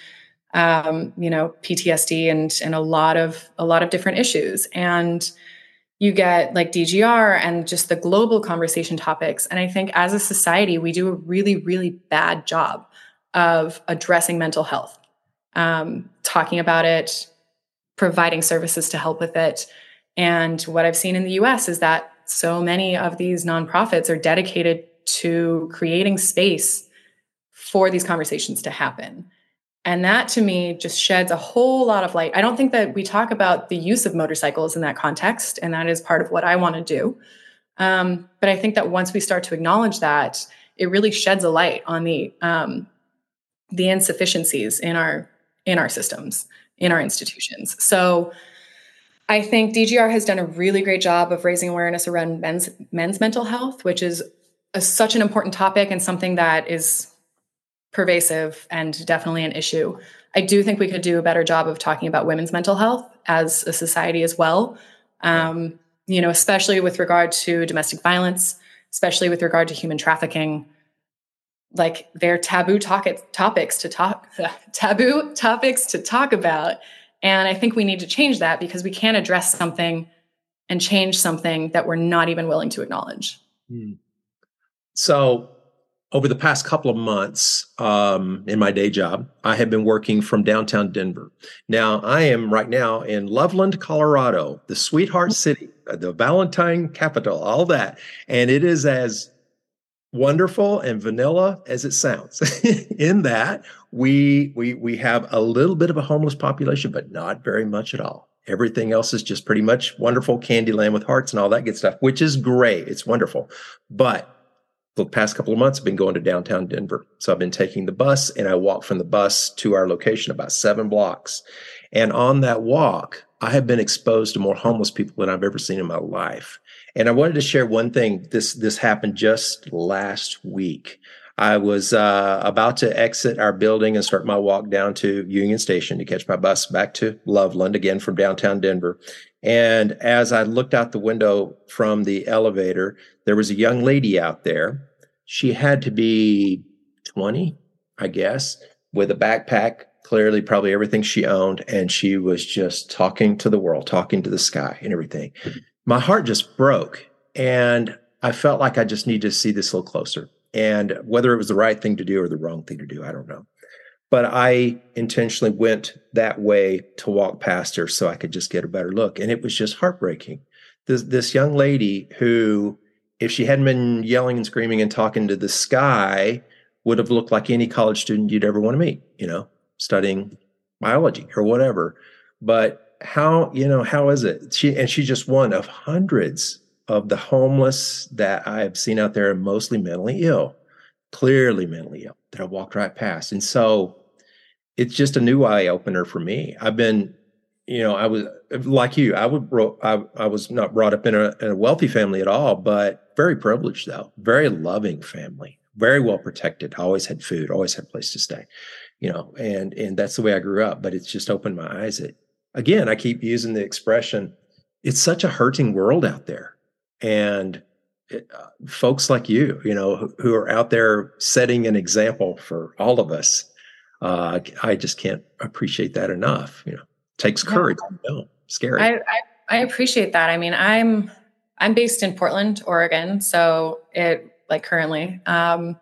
PTSD and a lot of different issues. And you get like DGR and just the global conversation topics. And I think as a society, we do a really, really bad job of addressing mental health, talking about it, providing services to help with it. And what I've seen in the US is that so many of these nonprofits are dedicated to creating space for these conversations to happen. And that to me just sheds a whole lot of light. I don't think that we talk about the use of motorcycles in that context, and that is part of what I want to do. But I think that once we start to acknowledge that, it really sheds a light on the insufficiencies in our systems, in our institutions. So I think DGR has done a really great job of raising awareness around men's mental health, which is such an important topic and something that is pervasive and definitely an issue. I do think we could do a better job of talking about women's mental health as a society as well. Especially with regard to domestic violence, especially with regard to human trafficking. Like, they're taboo topics to talk about. And I think we need to change that, because we can't address something and change something that we're not even willing to acknowledge. So over the past couple of months, in my day job, I have been working from downtown Denver. Now, I am right now in Loveland, Colorado, the sweetheart city, the Valentine capital, all that. And it is as wonderful and vanilla as it sounds in that we have a little bit of a homeless population, but not very much at all. Everything else is just pretty much wonderful Candyland with hearts and all that good stuff, which is great. It's wonderful. But the past couple of months, I've been going to downtown Denver. So I've been taking the bus, and I walk from the bus to our location about 7 blocks. And on that walk, I have been exposed to more homeless people than I've ever seen in my life. And I wanted to share one thing. This happened just last week. I was about to exit our building and start my walk down to Union Station to catch my bus back to Loveland, again from downtown Denver. And as I looked out the window from the elevator, there was a young lady out there. She had to be 20, I guess, with a backpack, clearly probably everything she owned. And she was just talking to the world, talking to the sky and everything. My heart just broke. And I felt like I just needed to see this a little closer. And whether it was the right thing to do or the wrong thing to do, I don't know. But I intentionally went that way to walk past her so I could just get a better look. And it was just heartbreaking. This young lady who, if she hadn't been yelling and screaming and talking to the sky, would have looked like any college student you'd ever want to meet, studying biology or whatever. But how is it? She's just one of hundreds of the homeless that I've seen out there, mostly mentally ill, clearly mentally ill, that I walked right past. And so it's just a new eye opener for me. I've been, I was like you, I was not brought up in a wealthy family at all, but very privileged though, very loving family, very well protected, always had food, always had a place to stay, and that's the way I grew up. But it's just opened my eyes. Again, I keep using the expression, it's such a hurting world out there. And folks like you, who are out there setting an example for all of us, I just can't appreciate that enough. Takes courage. Scary. I appreciate that. I mean, I'm based in Portland, Oregon, so currently, and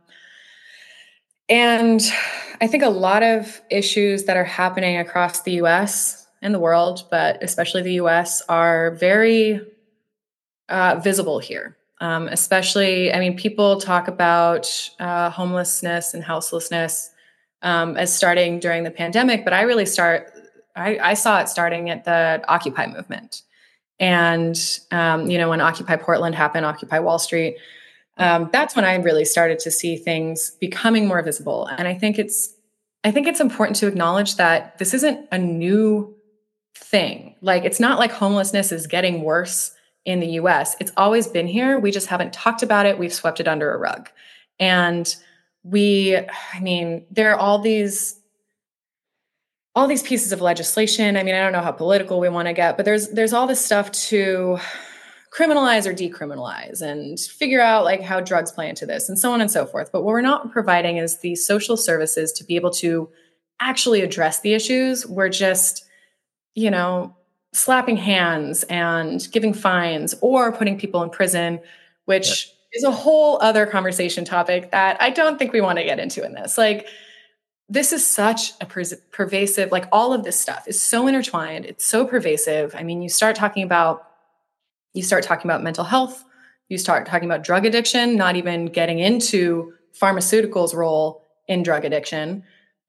I think a lot of issues that are happening across the U.S. and the world, but especially the U.S., are very visible here. Especially, people talk about homelessness and houselessness as starting during the pandemic, but I saw it starting at the Occupy movement. And, when Occupy Portland happened, Occupy Wall Street, that's when I really started to see things becoming more visible. And I think it's important to acknowledge that this isn't a new thing. Like, it's not like homelessness is getting worse in the US. It's always been here. We just haven't talked about it. We've swept it under a rug. And there are all these pieces of legislation. I don't know how political we want to get, but there's all this stuff to criminalize or decriminalize and figure out how drugs play into this and so on and so forth. But what we're not providing is the social services to be able to actually address the issues. We're just, slapping hands and giving fines or putting people in prison, which is a whole other conversation topic that I don't think we want to get into in this. This is such a pervasive, all of this stuff is so intertwined. It's so pervasive. You start talking about mental health, you start talking about drug addiction, not even getting into pharmaceuticals' role in drug addiction,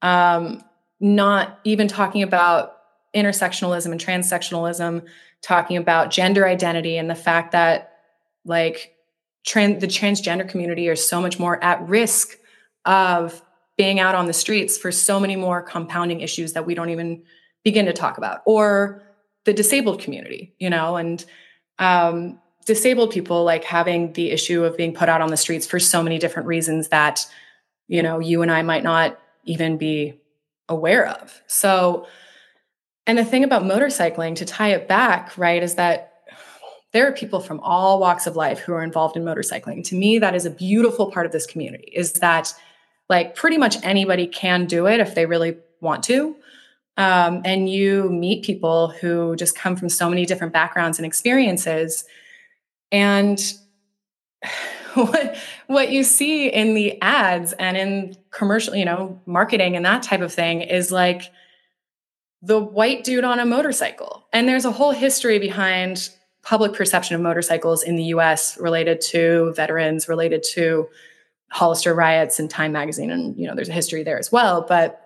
not even talking about intersectionalism and transsectionalism, talking about gender identity and the fact that the transgender community are so much more at risk of being out on the streets for so many more compounding issues that we don't even begin to talk about, or the disabled community, and disabled people having the issue of being put out on the streets for so many different reasons that you and I might not even be aware of. So, and the thing about motorcycling, to tie it back, right, is that there are people from all walks of life who are involved in motorcycling. To me, that is a beautiful part of this community, is that like pretty much anybody can do it if they really want to. And you meet people who just come from so many different backgrounds and experiences. And what you see in the ads and in commercial, marketing and that type of thing is like the white dude on a motorcycle. And there's a whole history behind public perception of motorcycles in the US related to veterans, related to Hollister riots and Time magazine. And, there's a history there as well. But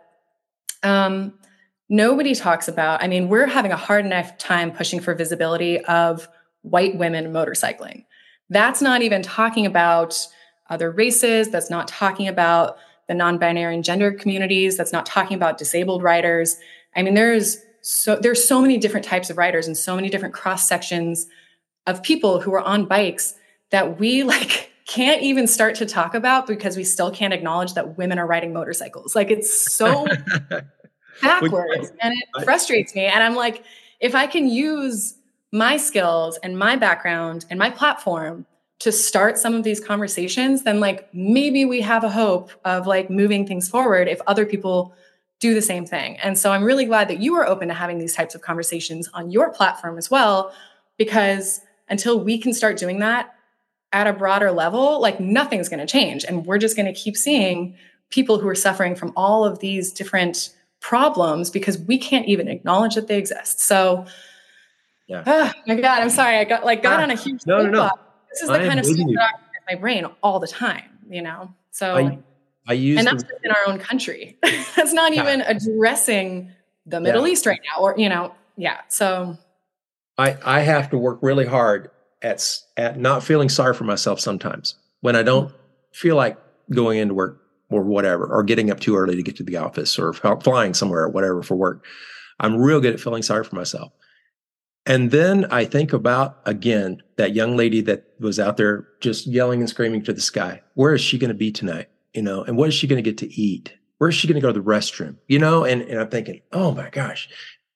nobody talks about, we're having a hard enough time pushing for visibility of white women motorcycling. That's not even talking about other races. That's not talking about the non-binary and gender communities. That's not talking about disabled riders. There's so many different types of riders and so many different cross sections of people who are on bikes that we can't even start to talk about because we still can't acknowledge that women are riding motorcycles. It's so backwards and it frustrates me. And I'm like, if I can use my skills and my background and my platform to start some of these conversations, then maybe we have a hope of moving things forward if other people do the same thing. And so I'm really glad that you are open to having these types of conversations on your platform as well, because until we can start doing that at a broader level, nothing's going to change. And we're just going to keep seeing people who are suffering from all of these different problems because we can't even acknowledge that they exist. So, yeah. Oh my God, I'm sorry. I got on a huge no. This is the kind of stuff that occupies my brain all the time, So I use, and that's just in our own country. That's not even addressing the Middle East right now, or So I have to work really hard at not feeling sorry for myself sometimes when I don't feel like going into work or whatever, or getting up too early to get to the office, or flying somewhere or whatever for work. I'm real good at feeling sorry for myself. And then I think about, again, that young lady that was out there just yelling and screaming to the sky. Where is she going to be tonight? And what is she going to get to eat? Where is she going to go to the restroom? And I'm thinking, oh my gosh,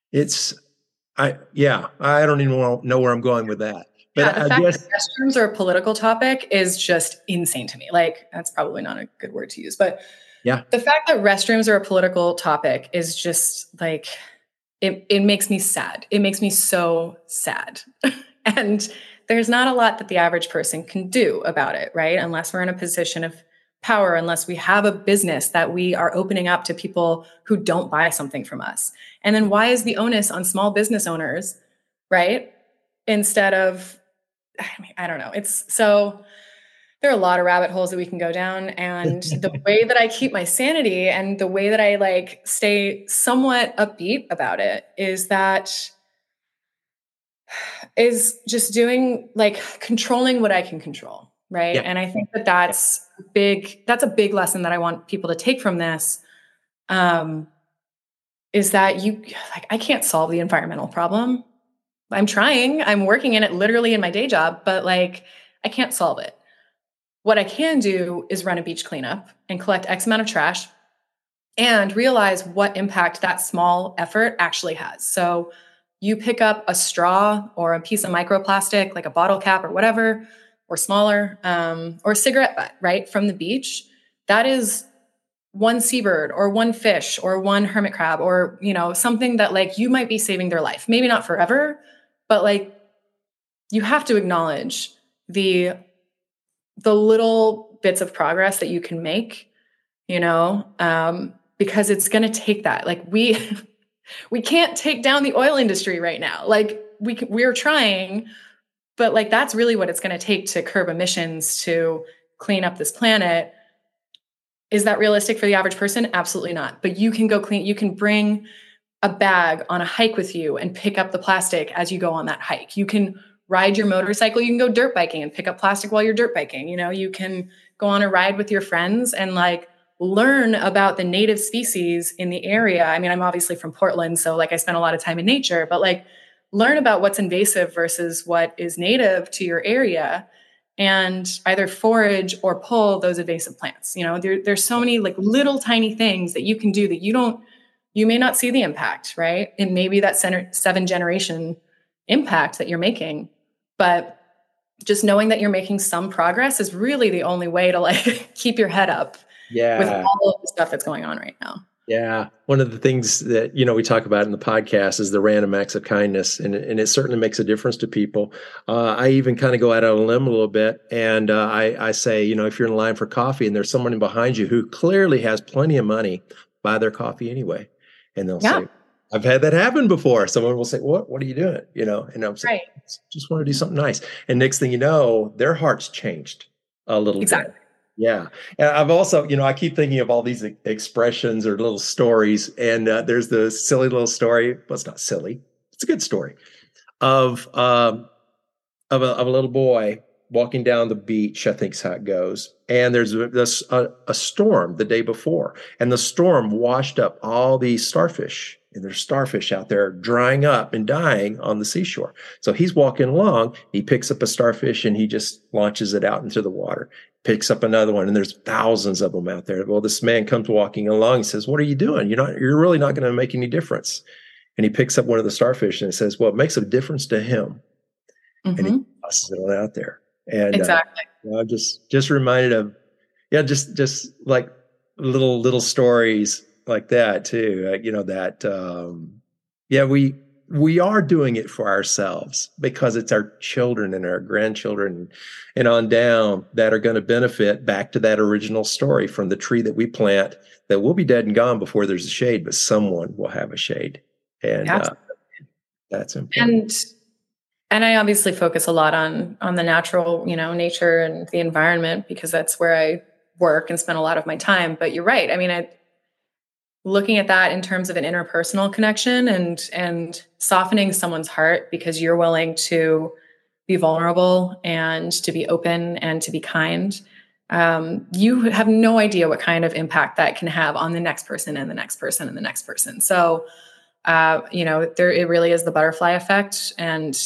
I don't even know where I'm going with that. But the fact that restrooms are a political topic is just insane to me. That's probably not a good word to use, but the fact that restrooms are a political topic is just it makes me sad. It makes me so sad. And there's not a lot that the average person can do about it, right? Unless we're in a position of power, unless we have a business that we are opening up to people who don't buy something from us. And then why is the onus on small business owners, right? Instead of, I don't know. There are a lot of rabbit holes that we can go down. And the way that I keep my sanity and the way that I stay somewhat upbeat about it is just doing controlling what I can control. Right. Yeah. And I think that's big. That's a big lesson that I want people to take from this. Is that I can't solve the environmental problem. I'm trying, I'm working in it literally in my day job, but I can't solve it. What I can do is run a beach cleanup and collect X amount of trash and realize what impact that small effort actually has. So you pick up a straw or a piece of microplastic, like a bottle cap or whatever, or smaller, or a cigarette butt, right, from the beach. That is one seabird or one fish or one hermit crab or, something that you might be saving their life. Maybe not forever, but you have to acknowledge the little bits of progress that you can make, because it's going to take that. We can't take down the oil industry right now. We're trying, but that's really what it's going to take to curb emissions, to clean up this planet. Is that realistic for the average person? Absolutely not. But you can go clean. You can bring a bag on a hike with you and pick up the plastic as you go on that hike. You can ride your motorcycle. You can go dirt biking and pick up plastic while you're dirt biking. You can go on a ride with your friends and learn about the native species in the area. I'm obviously from Portland, so I spend a lot of time in nature, but learn about what's invasive versus what is native to your area and either forage or pull those invasive plants. There's so many like little tiny things that you can do that you may not see the impact, right? It may be that 7-generation impact that you're making, but just knowing that you're making some progress is really the only way to like keep your head up with all of the stuff that's going on right now. Yeah. One of the things that, we talk about in the podcast is the random acts of kindness, and it certainly makes a difference to people. I even kind of go out on a limb a little bit, and I say, if you're in line for coffee and there's someone behind you who clearly has plenty of money, buy their coffee anyway. And they'll say, I've had that happen before. Someone will say, what are you doing? And I'm saying, just want to do something nice. And next thing you know, their heart's changed a little bit. Yeah. And I've also, I keep thinking of all these expressions or little stories. And there's the silly little story. Well, it's not silly. It's a good story of a little boy walking down the beach, I think is how it goes. And there's a storm the day before. And the storm washed up all these starfish. And there's starfish out there drying up and dying on the seashore. So he's walking along. He picks up a starfish and he just launches it out into the water. Picks up another one, and there's thousands of them out there. Well, this man comes walking along and says, "What are you doing? You're really not going to make any difference." And he picks up one of the starfish and says, "Well, it makes a difference to him." Mm-hmm. And he tosses it on out there. And exactly. I'm just reminded of, just like little stories like that too. We are doing it for ourselves because it's our children and our grandchildren and on down that are going to benefit back to that original story from the tree that we plant, that will be dead and gone before there's a shade, but someone will have a shade. And that's important. And I obviously focus a lot on the natural, nature and the environment, because that's where I work and spend a lot of my time. But you're right. I mean, looking at that in terms of an interpersonal connection and softening someone's heart because you're willing to be vulnerable and to be open and to be kind. You have no idea what kind of impact that can have on the next person and the next person and the next person. So, it really is the butterfly effect. And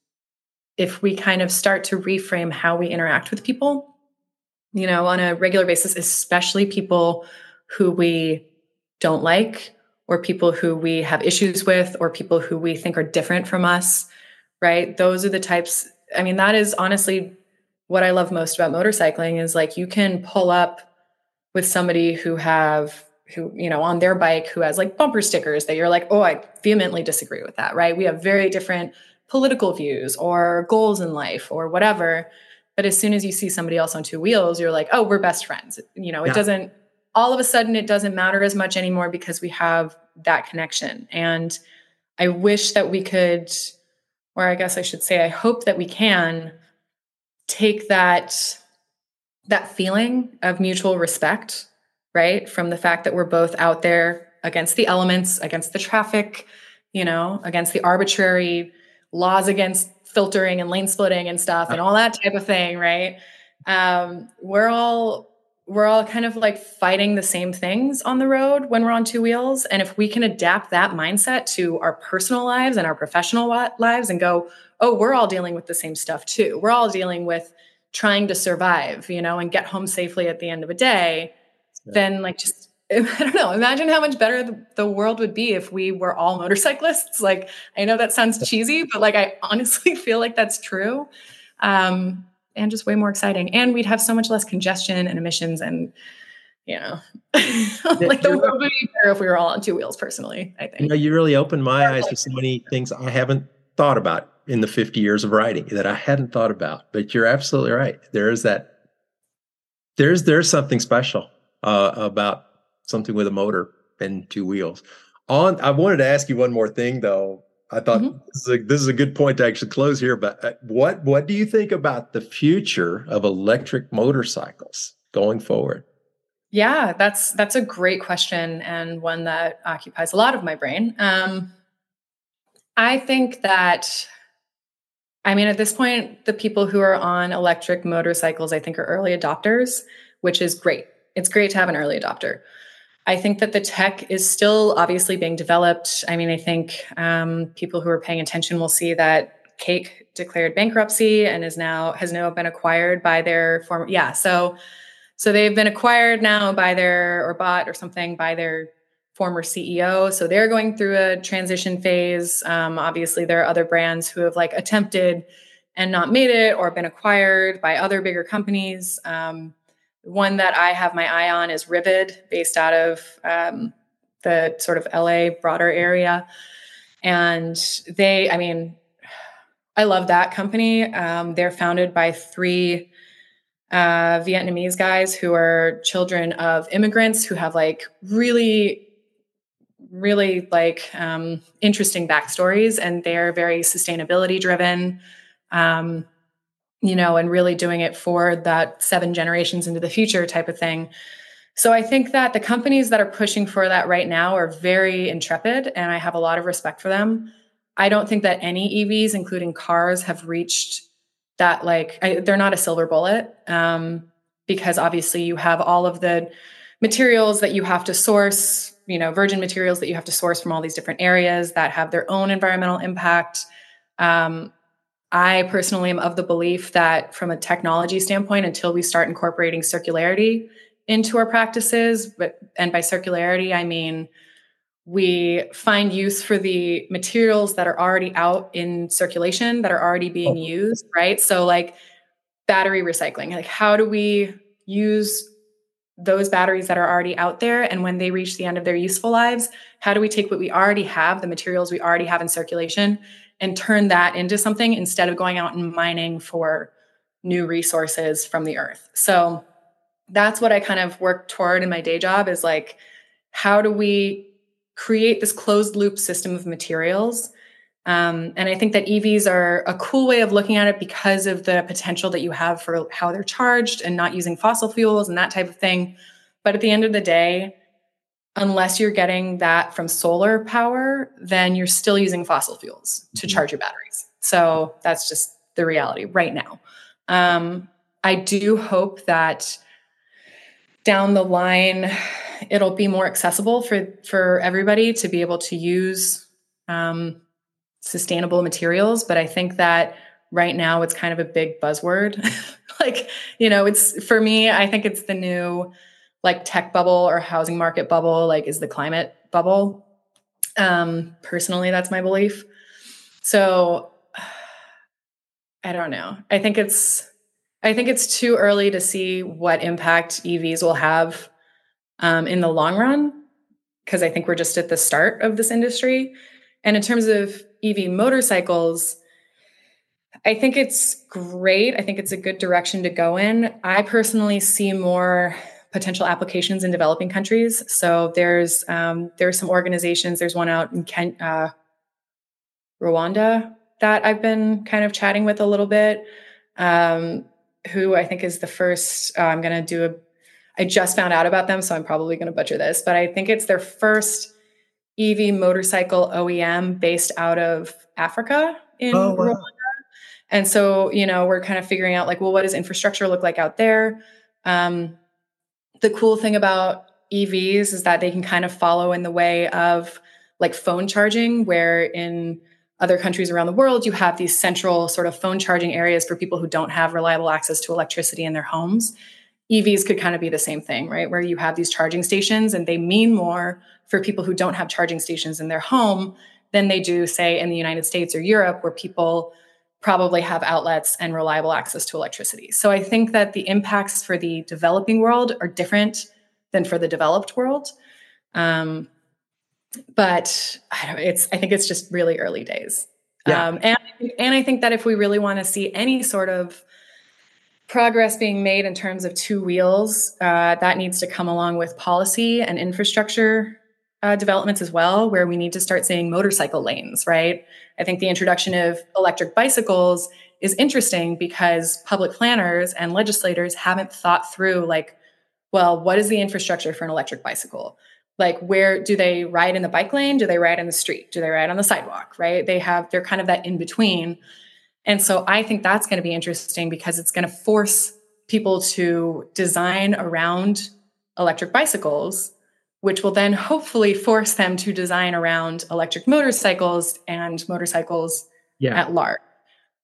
if we kind of start to reframe how we interact with people, on a regular basis, especially people who we don't like, or people who we have issues with, or people who we think are different from us, right? Those are the types. I mean, that is honestly what I love most about motorcycling is like, you can pull up with somebody who on their bike, who has like bumper stickers that you're like, oh, I vehemently disagree with that, right? We have very different political views or goals in life or whatever. But as soon as you see somebody else on two wheels, you're like, oh, we're best friends. It doesn't, all of a sudden it doesn't matter as much anymore because we have that connection. And I wish that we could, or I guess I should say, I hope that we can take that feeling of mutual respect, right? From the fact that we're both out there against the elements, against the traffic, against the arbitrary laws against filtering and lane splitting and stuff and all that type of thing, right? We're all kind of like fighting the same things on the road when we're on two wheels. And if we can adapt that mindset to our personal lives and our professional lives and go, oh, we're all dealing with the same stuff too. We're all dealing with trying to survive, and get home safely at the end of a day, then like just, I don't know, imagine how much better the world would be if we were all motorcyclists. Like, I know that sounds cheesy, but like, I honestly feel like that's true. And just way more exciting. And we'd have so much less congestion and emissions and, like the world would be better if we were all on two wheels personally, I think. You really opened my eyes to so many things I haven't thought about in the 50 years of riding that I hadn't thought about, but you're absolutely right. There's something special about something with a motor and two wheels. I wanted to ask you one more thing though. I thought this is a good point to actually close here, but what do you think about the future of electric motorcycles going forward? Yeah, that's a great question and one that occupies a lot of my brain. I think that, at this point, the people who are on electric motorcycles, I think, are early adopters, which is great. It's great to have an early adopter. I think that the tech is still obviously being developed. I think people who are paying attention will see that Cake declared bankruptcy and has now been acquired by their former. Yeah. So they've been acquired now by or bought or something by their former CEO. So they're going through a transition phase. Obviously there are other brands who have like attempted and not made it or been acquired by other bigger companies. One that I have my eye on is Rivid, based out of the sort of LA broader area. And I love that company. They're founded by 3 Vietnamese guys who are children of immigrants who have like really, really like interesting backstories, and they're very sustainability driven. And really doing it for that 7 generations into the future type of thing. So I think that the companies that are pushing for that right now are very intrepid, and I have a lot of respect for them. I don't think that any EVs, including cars, have reached that, they're not a silver bullet, because obviously you have all of the materials that you have to source, virgin materials that you have to source from all these different areas that have their own environmental impact. I personally am of the belief that from a technology standpoint, until we start incorporating circularity into our practices, and by circularity, I mean, we find use for the materials that are already out in circulation, that are already being used, right? So like battery recycling, like how do we use those batteries that are already out there? And when they reach the end of their useful lives, how do we take what we already have, the materials we already have in circulation, and turn that into something instead of going out and mining for new resources from the earth? So that's what I kind of work toward in my day job, is like, how do we create this closed loop system of materials? And I think that EVs are a cool way of looking at it because of the potential that you have for how they're charged and not using fossil fuels and that type of thing. But at the end of the day, unless you're getting that from solar power, then you're still using fossil fuels to charge your batteries. So that's just the reality right now. I do hope that down the line, it'll be more accessible for everybody to be able to use sustainable materials. But I think that right now it's kind of a big buzzword. It's, for me, I think it's the new like tech bubble or housing market bubble, like is the climate bubble. Personally, that's my belief. So I don't know. I think it's too early to see what impact EVs will have in the long run, because I think we're just at the start of this industry. And in terms of EV motorcycles, I think it's great. I think it's a good direction to go in. I personally see more potential applications in developing countries. So there's some organizations. There's one out in Rwanda that I've been kind of chatting with a little bit, who I think is the first. I just found out about them, so I'm probably going to butcher this, but I think it's their first EV motorcycle OEM based out of Africa in Rwanda. And so, we're kind of figuring out like, well, what does infrastructure look like out there? The cool thing about EVs is that they can kind of follow in the way of like phone charging, where in other countries around the world, you have these central sort of phone charging areas for people who don't have reliable access to electricity in their homes. EVs could kind of be the same thing, right? Where you have these charging stations, and they mean more for people who don't have charging stations in their home than they do, say, in the United States or Europe, where people probably have outlets and reliable access to electricity. So I think that the impacts for the developing world are different than for the developed world. But I think it's just really early days. Yeah. And I think that if we really want to see any sort of progress being made in terms of 2 wheels, that needs to come along with policy and infrastructure developments as well, where we need to start seeing motorcycle lanes, right? I think the introduction of electric bicycles is interesting because public planners and legislators haven't thought through like, well, what is the infrastructure for an electric bicycle? Like, where do they ride in the bike lane? Do they ride in the street? Do they ride on the sidewalk, right? They're kind of that in between. And so I think that's going to be interesting because it's going to force people to design around electric bicycles, which will then hopefully force them to design around electric motorcycles and motorcycles at large.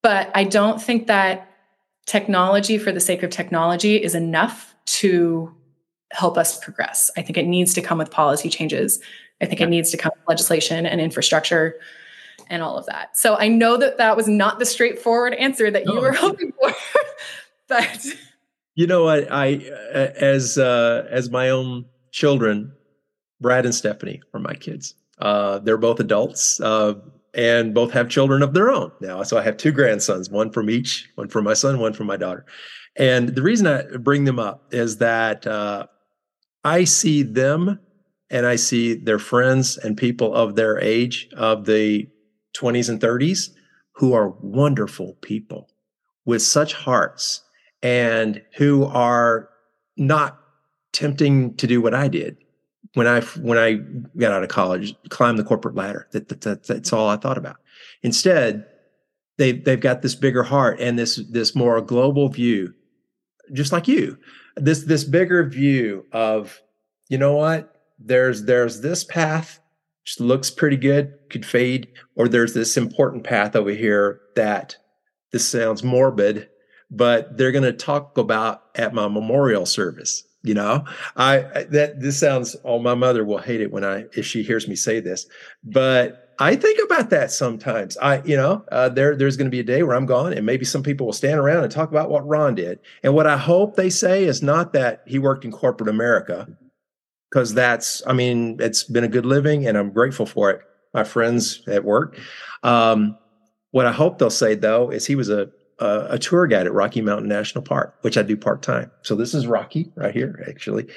But I don't think that technology for the sake of technology is enough to help us progress. I think it needs to come with policy changes. I think it needs to come with legislation and infrastructure and all of that. So I know that was not the straightforward answer that you were hoping for, but you know what? As my own children, Brad and Stephanie are my kids. They're both adults and both have children of their own now. So I have 2 grandsons, one from each, one from my son, one from my daughter. And the reason I bring them up is that I see them and I see their friends and people of their age, of the 20s and 30s, who are wonderful people with such hearts and who are not tempting to do what I did when I got out of college, climb the corporate ladder. That's all I thought about. Instead, they've got this bigger heart and this more global view, just like you. This bigger view of, you know what? There's this path, which looks pretty good, could fade, or there's this important path over here that this sounds morbid, but they're going to talk about at my memorial service. You know, this sounds, my mother will hate it if she hears me say this, but I think about that sometimes. There's going to be a day where I'm gone and maybe some people will stand around and talk about what Ron did. And what I hope they say is not that he worked in corporate America, because it's been a good living and I'm grateful for it. My friends at work. What I hope they'll say though, is he was a tour guide at Rocky Mountain National Park, which I do part-time. So this is Rocky right here, actually.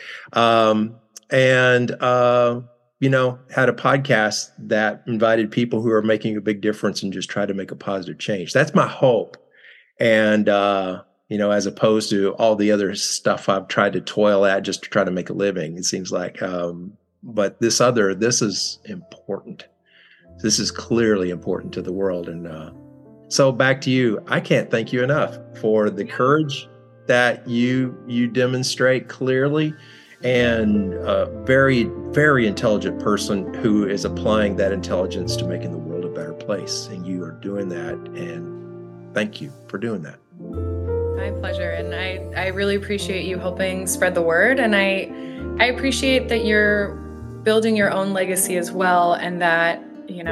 Had a podcast that invited people who are making a big difference and just try to make a positive change. That's my hope. And, as opposed to all the other stuff I've tried to toil at just to try to make a living, it seems like, but this is important. This is clearly important to the world. And, so back to you. I can't thank you enough for the courage that you demonstrate clearly, and a very, very intelligent person who is applying that intelligence to making the world a better place. And you are doing that. And thank you for doing that. My pleasure. And I really appreciate you helping spread the word. And I appreciate that you're building your own legacy as well. And that,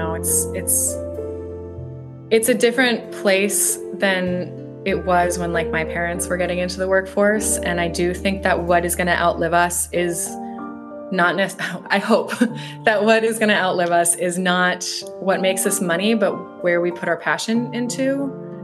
it's a different place than it was when my parents were getting into the workforce. And I do think that what is going to outlive us is not I hope that what is going to outlive us is not what makes us money, but where we put our passion into.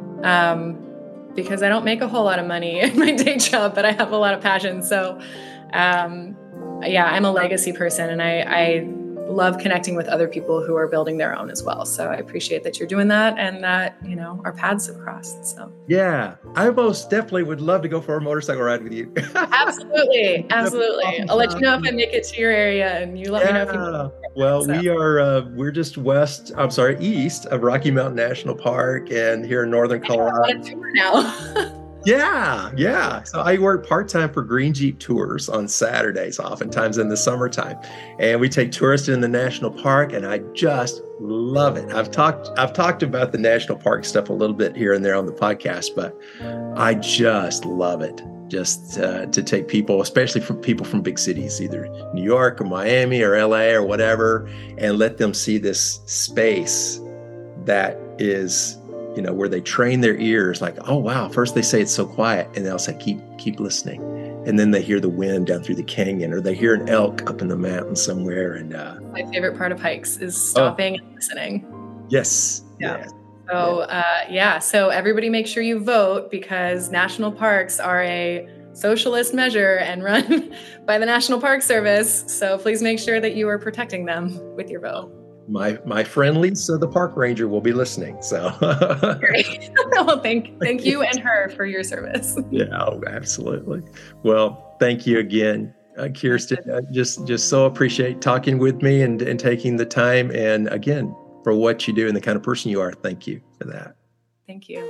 Because I don't make a whole lot of money in my day job, but I have a lot of passion. So, I'm a legacy person, and I love connecting with other people who are building their own as well. So I appreciate that you're doing that, and that, our paths have crossed. So yeah, I most definitely would love to go for a motorcycle ride with you. Absolutely. I'll let you know if I make it to your area, and you let me know if you. Well, we're just east of Rocky Mountain National Park, and here in northern Colorado. I'm on a tour now. Yeah. So I work part-time for Green Jeep Tours on Saturdays, oftentimes in the summertime. And we take tourists in the national park, and I just love it. I've talked about the national park stuff a little bit here and there on the podcast, but I just love it. Just to take people, especially from people from big cities, either New York or Miami or LA or whatever, and let them see this space that is, where they train their ears, like, oh, wow. First they say it's so quiet, and they'll say, keep listening. And then they hear the wind down through the canyon, or they hear an elk up in the mountain somewhere. And my favorite part of hikes is stopping and listening. Yes. Yeah. So, so everybody make sure you vote, because national parks are a socialist measure and run by the National Park Service. So please make sure that you are protecting them with your vote. My friend Lisa, the park ranger, will be listening. So great. Well, thank you and her for your service. Yeah, absolutely. Well, thank you again, Kirsten. Just so appreciate talking with me and taking the time. And again, for what you do and the kind of person you are, thank you for that. Thank you.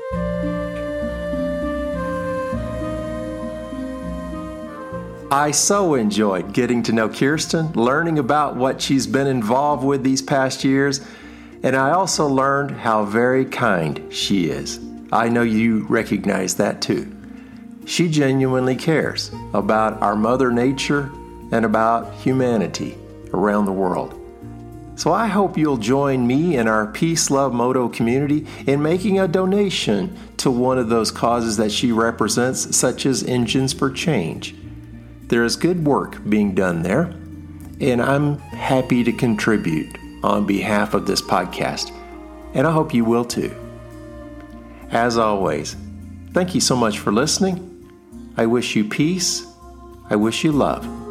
I so enjoyed getting to know Kirsten, learning about what she's been involved with these past years, and I also learned how very kind she is. I know you recognize that too. She genuinely cares about our Mother Nature and about humanity around the world. So I hope you'll join me and our Peace Love Moto community in making a donation to one of those causes that she represents, such as Engines for Change. There is good work being done there, and I'm happy to contribute on behalf of this podcast, and I hope you will too. As always, thank you so much for listening. I wish you peace. I wish you love.